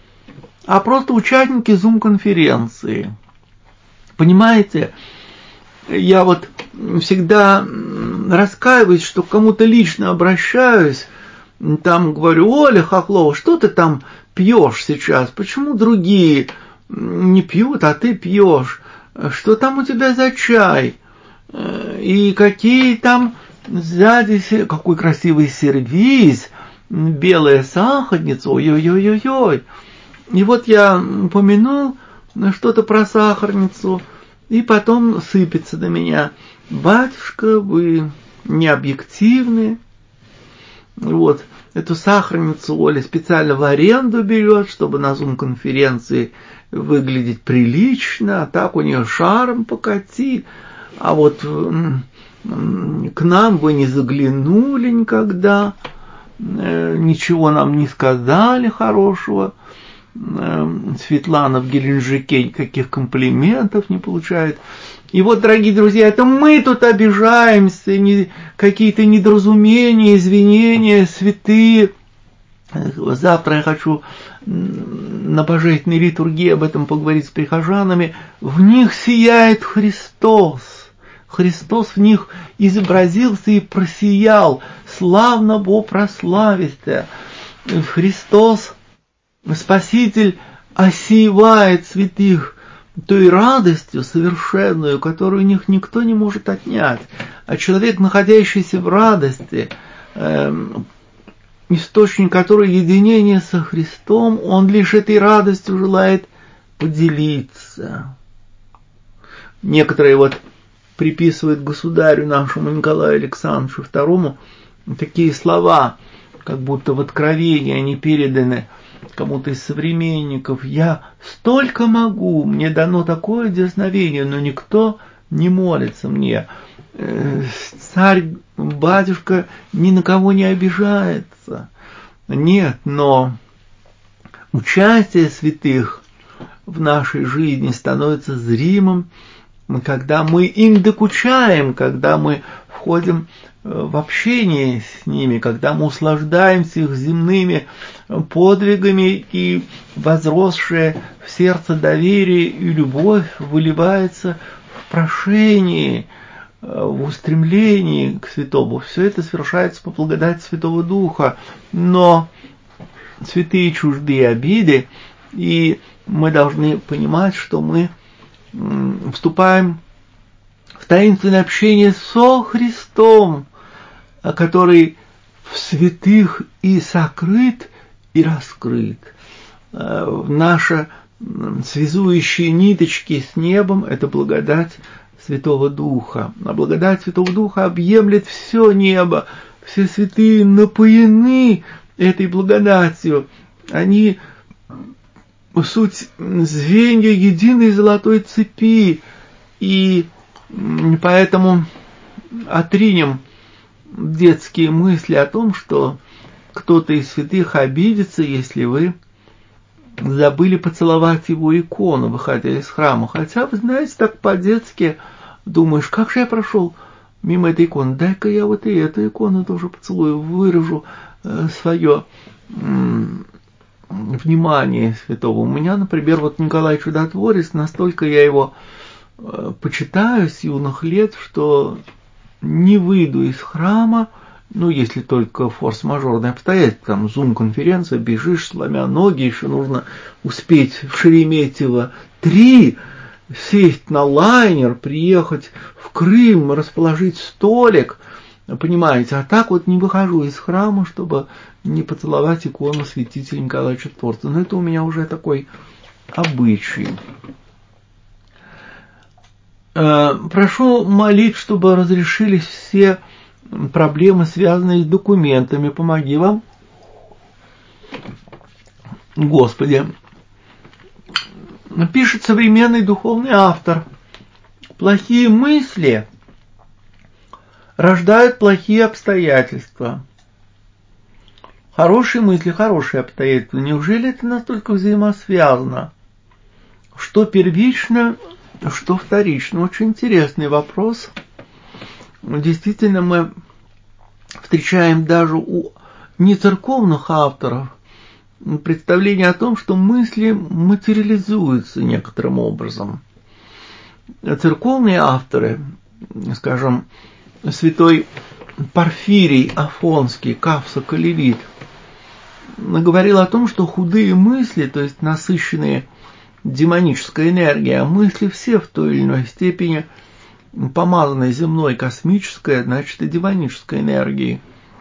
а просто участники зум-конференции. Понимаете, я вот всегда раскаиваюсь, что к кому-то лично обращаюсь, там говорю: Оля Хохлова, что ты там пьешь сейчас? Почему другие не пьют, а ты пьешь? Что там у тебя за чай? И какие там сзади, какой красивый сервиз, белая сахарница, ой-ой-ой-ой-ой. И вот я упомянул что-то про сахарницу, и потом сыпется на меня: батюшка, вы не объективны. Вот, эту сахарницу Оля специально в аренду берет, чтобы на зум-конференции выглядеть прилично, а так у нее шаром покати. А вот к нам вы не заглянули никогда, ничего нам не сказали хорошего. Светлана в Геленджике никаких комплиментов не получает. И вот, дорогие друзья, это мы тут обижаемся, не, какие-то недоразумения, извинения, святые. Завтра я хочу на божественной литургии об этом поговорить с прихожанами. В них сияет Христос. Христос в них изобразился и просиял. Славно Бо прославится. Христос, Спаситель, осевает святых той радостью совершенную, которую у них никто не может отнять. А человек, находящийся в радости, э, источник которой единение со Христом, он лишь этой радостью желает поделиться. Некоторые вот приписывают государю нашему Николаю Александровичу второму такие слова, как будто в Откровении они переданы кому-то из современников: «Я столько могу, мне дано такое дерзновение, но никто не молится мне». Царь, батюшка ни на кого не обижается. Нет, но участие святых в нашей жизни становится зримым, когда мы им докучаем, когда мы входим в общение с ними, когда мы услаждаемся их земными подвигами, и возросшее в сердце доверие и любовь выливается в прошении, в устремлении к святому. Все это совершается по благодати Святого Духа, но святые чужды обиды, и мы должны понимать, что мы вступаем в таинственное общение со Христом, который в святых и сокрыт, и раскрыт. Наши связующие ниточки с небом – это благодать Святого Духа. А благодать Святого Духа объемлет все небо. Все святые напоены этой благодатью. Они суть звенья единой золотой цепи. И поэтому отринем детские мысли о том, что кто-то из святых обидится, если вы забыли поцеловать его икону, выходя из храма. Хотя, вы знаете, так по-детски думаешь: как же я прошел мимо этой иконы, дай-ка я вот и эту икону тоже поцелую, выражу э, свое э, внимание святого. У меня, например, вот Николай Чудотворец, настолько я его э, почитаю с юных лет, что не выйду из храма, ну, если только форс-мажорные обстоятельства, там, зум-конференция, бежишь, сломя ноги, еще нужно успеть в Шереметьево три, сесть на лайнер, приехать в Крым, расположить столик, понимаете, а так вот не выхожу из храма, чтобы не поцеловать икону святителя Николая Чудотворца. Но это у меня уже такой обычай. Прошу молить, чтобы разрешились все проблемы, связанные с документами. Помоги вам, Господи. Пишет современный духовный автор: плохие мысли рождают плохие обстоятельства. Хорошие мысли, хорошие обстоятельства. Неужели это настолько взаимосвязано? Что первично, что вторично? Очень интересный вопрос. Действительно, мы встречаем даже у нецерковных авторов представление о том, что мысли материализуются некоторым образом. Церковные авторы, скажем, святой Порфирий Афонский, Кафсо-Колевит, говорил о том, что худые мысли, то есть насыщенные демонической энергией, а мысли все в той или иной степени помазанной земной космической, значит и демонической энергией,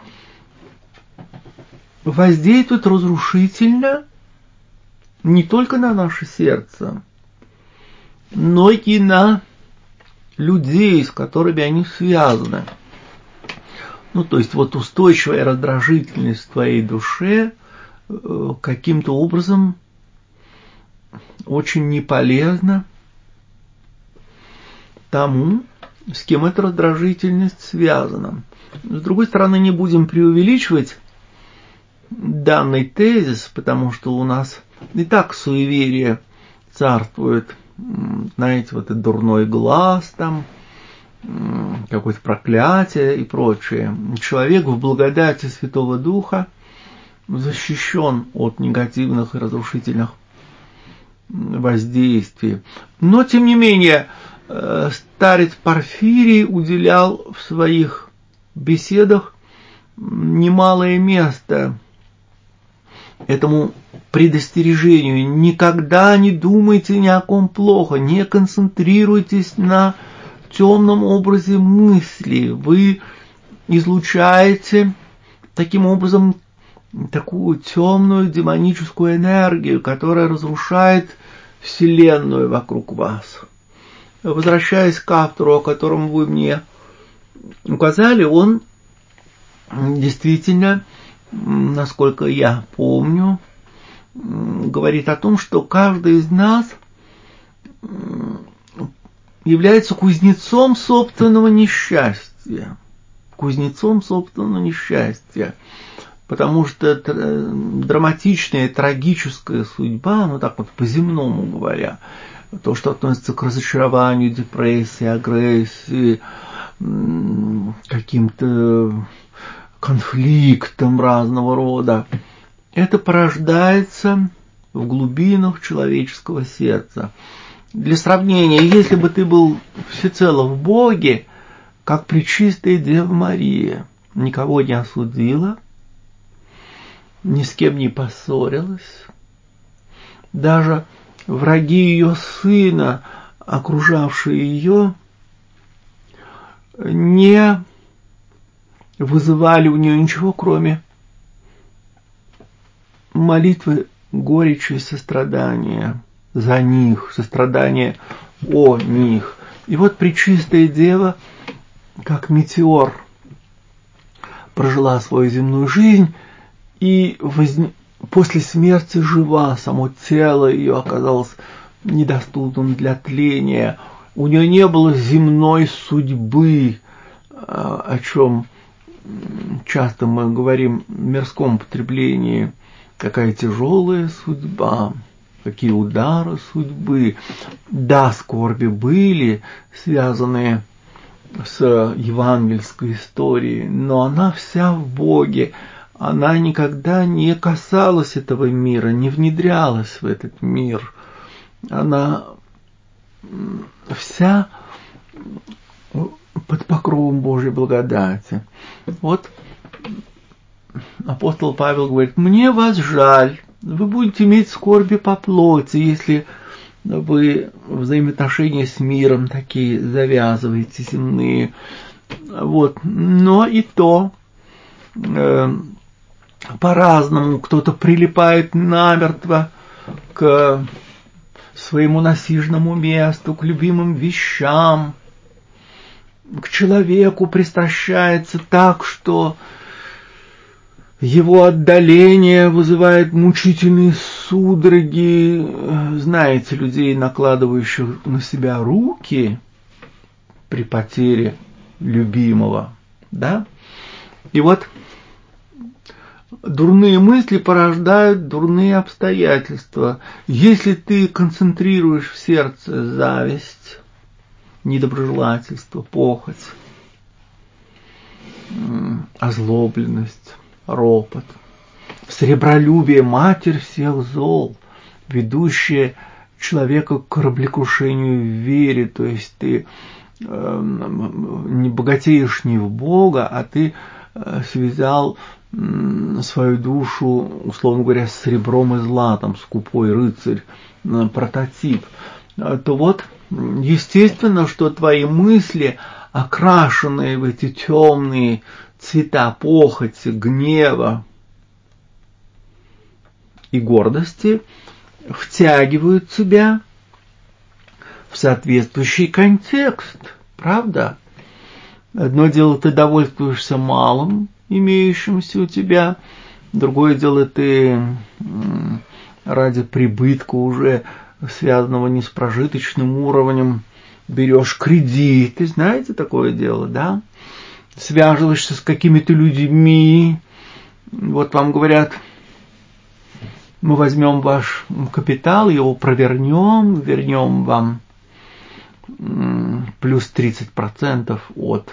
воздействуют разрушительно не только на наше сердце, но и на людей, с которыми они связаны. Ну, то есть вот устойчивая раздражительность в твоей душе каким-то образом очень неполезна тому, с кем эта раздражительность связана. С другой стороны, не будем преувеличивать данный тезис, потому что у нас и так суеверие царствует, знаете, вот этот дурной глаз там, какое-то проклятие и прочее. Человек в благодати Святого Духа защищен от негативных и разрушительных воздействий. Но, тем не менее, старец Порфирий уделял в своих беседах немалое место этому предостережению. Никогда не думайте ни о ком плохо, не концентрируйтесь на темном образе мысли. Вы излучаете таким образом такую темную демоническую энергию, которая разрушает Вселенную вокруг вас. Возвращаясь к автору, о котором вы мне указали, он действительно, насколько я помню, говорит о том, что каждый из нас является кузнецом собственного несчастья. Кузнецом собственного несчастья. Потому что драматичная, трагическая судьба, ну так вот по-земному говоря, то, что относится к разочарованию, депрессии, агрессии, каким-то конфликтам разного рода, это порождается в глубинах человеческого сердца. Для сравнения, если бы ты был всецело в Боге, как пречистая Дева Мария, никого не осудила, ни с кем не поссорилась, даже враги ее сына, окружавшие ее, не вызывали у нее ничего, кроме молитвы горечи и сострадания за них, сострадания о них. И вот пречистая Дева, как метеор, прожила свою земную жизнь, и воз... после смерти жива, само тело ее оказалось недоступным для тления. У нее не было земной судьбы, о чем часто мы говорим в мирском употреблении. Какая тяжелая судьба, какие удары судьбы. Да, скорби были, связанные с евангельской историей, но она вся в Боге. Она никогда не касалась этого мира, не внедрялась в этот мир. Она вся под покровом Божьей благодати. Вот апостол Павел говорит: мне вас жаль, вы будете иметь скорби по плоти, если вы взаимоотношения с миром такие завязываете земные. Вот. Но и то э, по-разному. Кто-то прилипает намертво к своему насиженному месту, к любимым вещам, к человеку пристращается так, что его отдаление вызывает мучительные судороги. Знаете, людей, накладывающих на себя руки при потере любимого, да? И вот дурные мысли порождают дурные обстоятельства. Если ты концентрируешь в сердце зависть, недоброжелательство, похоть, озлобленность, ропот, Сребролюбие – матерь всех зол, ведущая человека к кораблекрушению в вере, то есть ты э, не богатеешь не в Бога, а ты э, связал э, свою душу, условно говоря, с серебром и златом, скупой рыцарь, э, прототип. То вот, естественно, что твои мысли, окрашенные в эти темные цвета похоти, гнева и гордости, втягивают тебя в соответствующий контекст, правда? Одно дело, ты довольствуешься малым, имеющимся у тебя, другое дело, ты ради прибытка уже связанного не с прожиточным уровнем берешь кредиты, знаете такое дело, да? Связываешься с какими-то людьми, вот вам говорят, мы возьмем ваш капитал, его провернем, вернем вам плюс тридцать процентов от,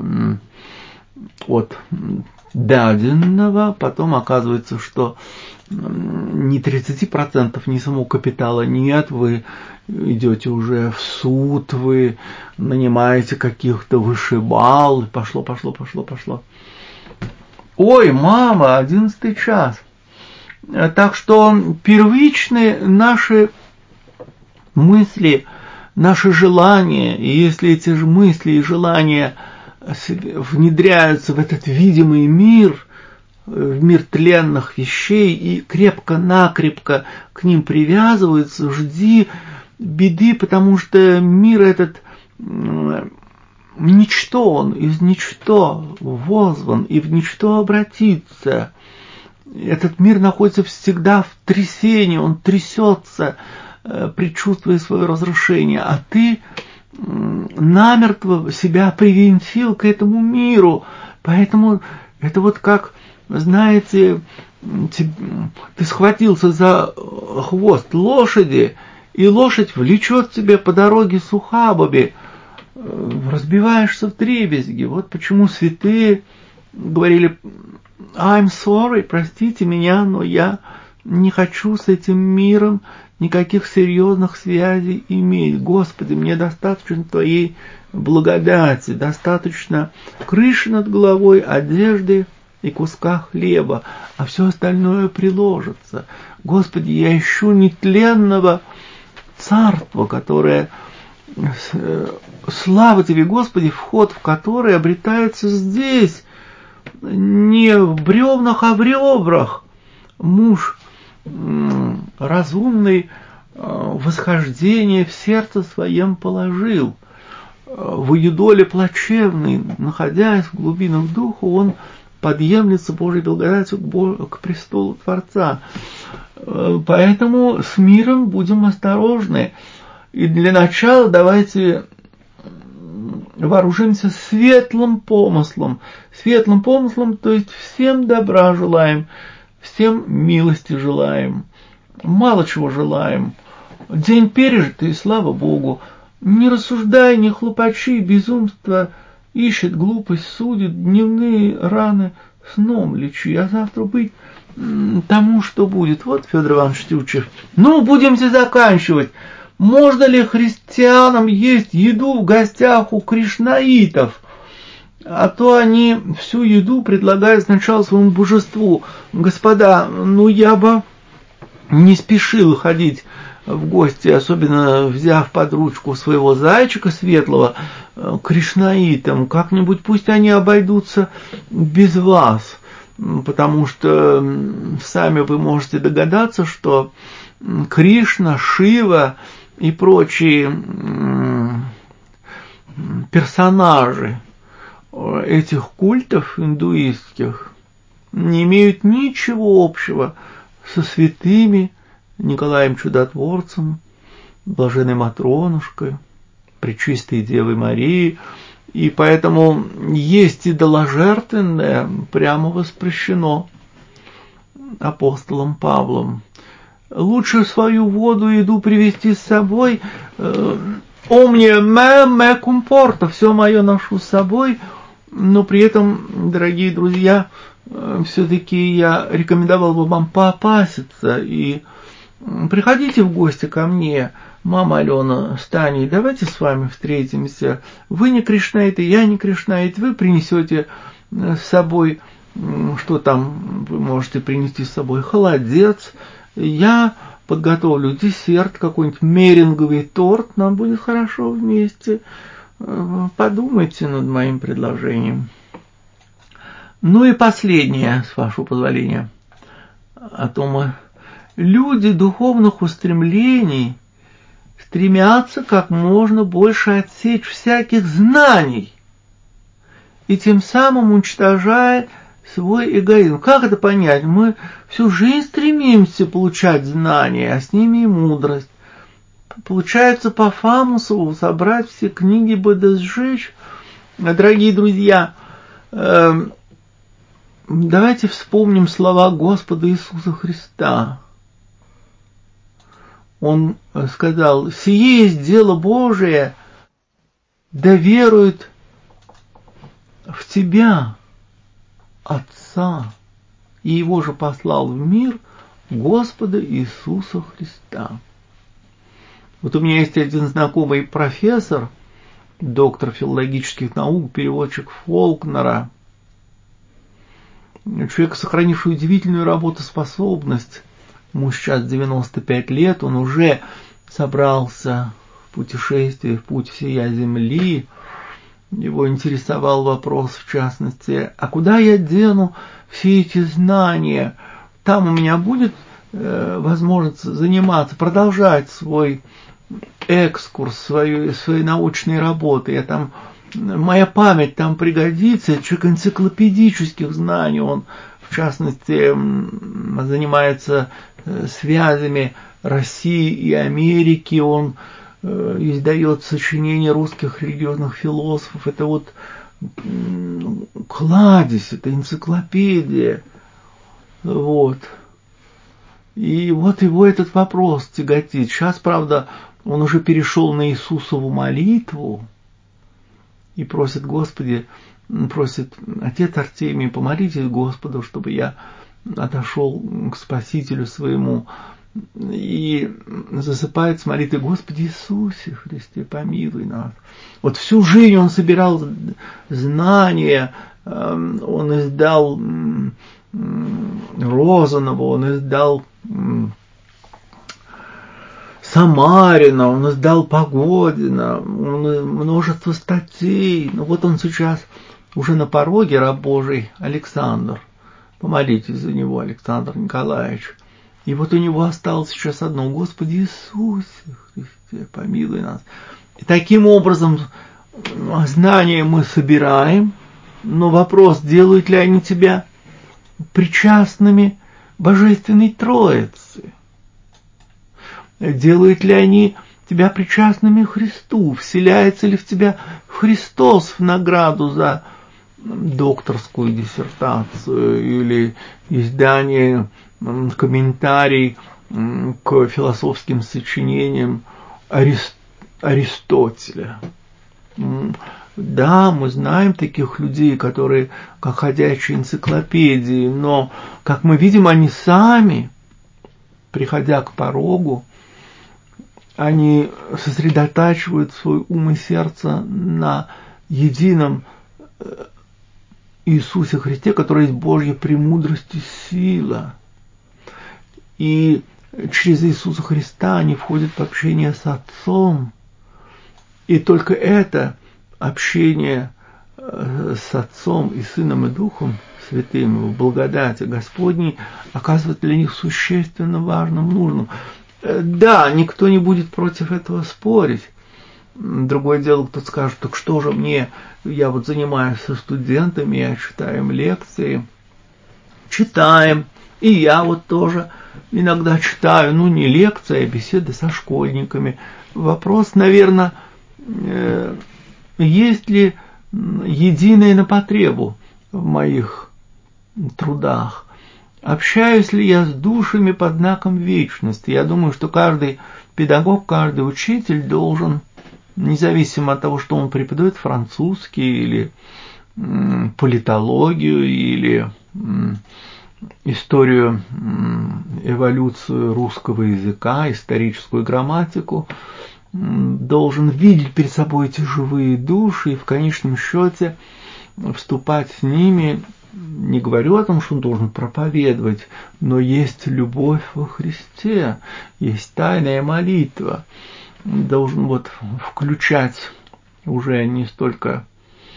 от даденного, потом оказывается, что ни тридцать процентов, ни самого капитала нет, вы идете уже в суд, вы нанимаете каких-то вышибал, пошло, пошло, пошло, пошло. Ой, мама, одиннадцатый час. Так что первичные наши мысли, наши желания, и если эти же мысли и желания внедряются в этот видимый мир, в мир тленных вещей, и крепко-накрепко к ним привязываются, жди беды, потому что мир этот ничто, он из ничто возван и в ничто обратится. Этот мир находится всегда в трясении, он трясется, предчувствуя свое разрушение, а ты намертво себя привинтил к этому миру. Поэтому это вот как, знаете, ты схватился за хвост лошади, и лошадь влечет тебя по дороге с ухабами, разбиваешься в дребезги. Вот почему святые говорили: I'm sorry, простите меня, но я не хочу с этим миром никаких серьезных связей иметь. Господи, мне достаточно Твоей благодати, достаточно крыши над головой, одежды и куска хлеба, а все остальное приложится. Господи, я ищу нетленного царства, которое, слава Тебе, Господи, вход в которое обретается здесь, не в бревнах, а в ребрах. Муж разумный восхождение в сердце своем положил. В юдоле плачевный, находясь в глубинах духа, он подъемлется Божьей благодатью к, Божию, к престолу Творца. Поэтому с миром будем осторожны. И для начала давайте вооружимся светлым помыслом. Светлым помыслом, то есть всем добра желаем, всем милости желаем, мало чего желаем. День пережитый, слава Богу. Не рассуждай, не хлопачи, безумство ищет, глупость судит, дневные раны сном лечи, а завтра быть тому, что будет. Вот Федор Иванович Тютчев. Ну, будемте заканчивать. Можно ли христианам есть еду в гостях у кришнаитов? А то они всю еду предлагают сначала своему божеству. Господа, ну я бы не спешил ходить в гости, особенно взяв под ручку своего зайчика светлого, кришнаитам. Как-нибудь пусть они обойдутся без вас, потому что сами вы можете догадаться, что Кришна, Шива и прочие персонажи этих культов индуистских не имеют ничего общего со святыми Николаем Чудотворцем, Блаженной Матронушкой, Пречистой Девой Марии, и поэтому есть идоложертвенное прямо воспрещено апостолом Павлом. Лучше свою воду и еду привезти с собой. Омне ме ме кумпорта, все мое ношу с собой, но при этом, дорогие друзья, все-таки я рекомендовал бы вам поопаситься и приходите в гости ко мне, мама Алена с Таней, давайте с вами встретимся. Вы не кришнаит, и я не кришнаит, вы принесете с собой, что там вы можете принести с собой, холодец, я подготовлю десерт, какой-нибудь меренговый торт, нам будет хорошо вместе. Подумайте над моим предложением. Ну и последнее, с вашего позволения, о том, люди духовных устремлений стремятся как можно больше отсечь всяких знаний и тем самым уничтожая свой эгоизм. Как это понять? Мы всю жизнь стремимся получать знания, а с ними и мудрость. Получается по Фамусову собрать все книги Б Д сжечь. Дорогие друзья, э, давайте вспомним слова Господа Иисуса Христа. Он сказал: «Сие есть дело Божие, да верует в Тебя, Отца, и Его же послал в мир Господа Иисуса Христа». Вот у меня есть один знакомый профессор, доктор филологических наук, переводчик Фолкнера, человек, сохранивший удивительную работоспособность. Ему сейчас девяносто пять лет, он уже собрался в путешествие, в путь всея Земли. Его интересовал вопрос, в частности, а куда я дену все эти знания? Там у меня будет э, возможность заниматься, продолжать свой экскурс, свою, своей научной работы. Я там, моя память там пригодится, человек энциклопедических знаний, он, в частности, занимается связями России и Америки, он э, издает сочинения русских религиозных философов. Это вот ну, кладезь, это энциклопедия. Вот. И вот его этот вопрос тяготит. Сейчас, правда, он уже перешел на Иисусову молитву и просит: Господи, просит: Отец Артемий, помолитесь Господу, чтобы я отошел к Спасителю своему, и засыпает с молитвой: Господи Иисусе Христе, помилуй нас. Вот всю жизнь он собирал знания, он издал Розанова, он издал Самарина, он издал Погодина, он множество статей. Но вот он сейчас уже на пороге, раб Божий Александр. Помолитесь за него, Александр Николаевич. И вот у него осталось сейчас одно: Господи Иисусе Христе, помилуй нас. И таким образом знания мы собираем, но вопрос, делают ли они тебя причастными Божественной Троице? Делают ли они тебя причастными Христу? Вселяется ли в тебя Христос в награду за докторскую диссертацию или издание, комментарий к философским сочинениям Арист, Аристотеля? Да, мы знаем таких людей, которые как ходячие энциклопедии, но, как мы видим, они сами, приходя к порогу, они сосредотачивают свой ум и сердце на едином Иисусе Христе, который есть Божья премудрость и сила. И через Иисуса Христа они входят в общение с Отцом. И только это общение с Отцом и Сыном и Духом Святым в благодати Господней оказывает для них существенно важным, нужным. Да, никто не будет против этого спорить. Другое дело, кто скажет: так что же мне, я вот занимаюсь со студентами, я читаю им лекции. Читаем. И я вот тоже иногда читаю, ну не лекции, а беседы со школьниками. Вопрос, наверное, есть ли единое на потребу в моих трудах? Общаюсь ли я с душами под знаком вечности? Я думаю, что каждый педагог, каждый учитель должен, независимо от того, что он преподает французский или политологию, или историю, эволюцию русского языка, историческую грамматику, должен видеть перед собой эти живые души и в конечном счете вступать с ними. Не говорю о том, что он должен проповедовать, но есть любовь во Христе, есть тайная молитва. Он должен вот включать уже не столько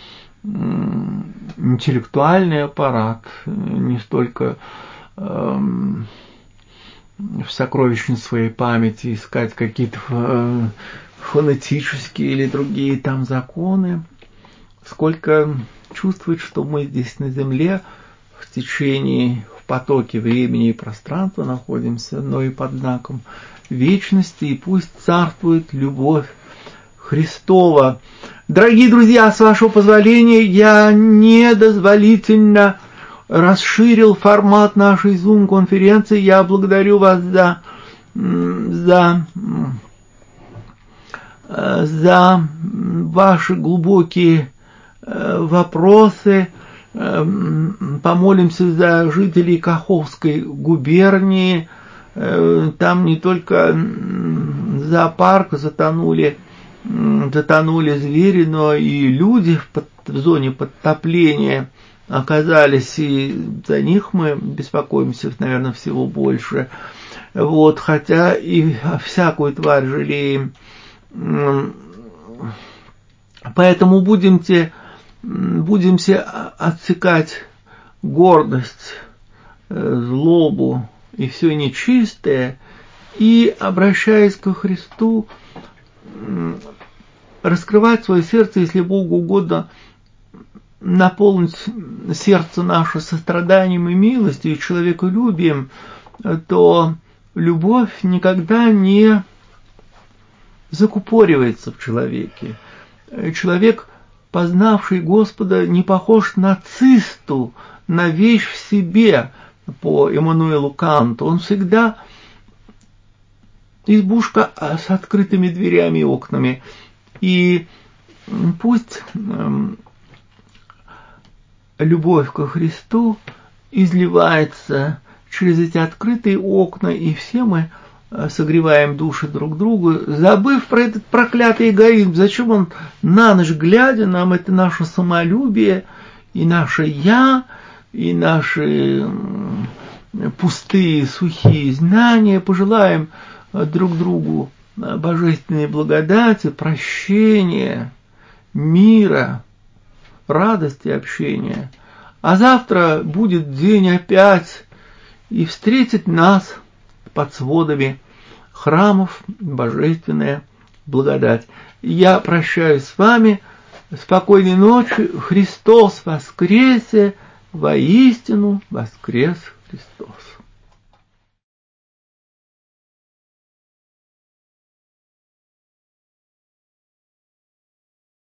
интеллектуальный аппарат, не столько э, в сокровищнице своей памяти искать какие-то э, фонетические или другие там законы, сколько чувствовать, что мы здесь на земле в течение, в потоке времени и пространства находимся, но и под знаком вечности, и пусть царствует любовь Христова. Дорогие друзья, с вашего позволения, я недозволительно расширил формат нашей Zoom-конференции. Я благодарю вас за, за, за ваши глубокие вопросы. Помолимся за жителей Каховской губернии. Там не только зоопарк затонули, затонули звери, но и люди в, под, в зоне подтопления оказались, и за них мы беспокоимся, наверное, всего больше. Вот, хотя и всякую тварь жалеем. Поэтому будемте, будемте отсекать гордость, злобу и все нечистое, и, обращаясь ко Христу, раскрывать свое сердце, если Богу угодно, наполнить сердце наше состраданием и милостью, и человеколюбием, то любовь никогда не закупоривается в человеке. Человек, познавший Господа, не похож на цисту, на вещь в себе, по Эммануилу Канту. Он всегда избушка с открытыми дверями и окнами. И пусть любовь ко Христу изливается через эти открытые окна, и все мы согреваем души друг другу, забыв про этот проклятый эгоизм. Зачем он на ночь глядя, нам это наше самолюбие и наше «я», и наши пустые, сухие знания. Пожелаем друг другу божественной благодати, прощения, мира, радости общения. А завтра будет день опять, и встретит нас под сводами храмов божественная благодать. Я прощаюсь с вами. Спокойной ночи. Христос воскресе! Воистину воскрес Христос.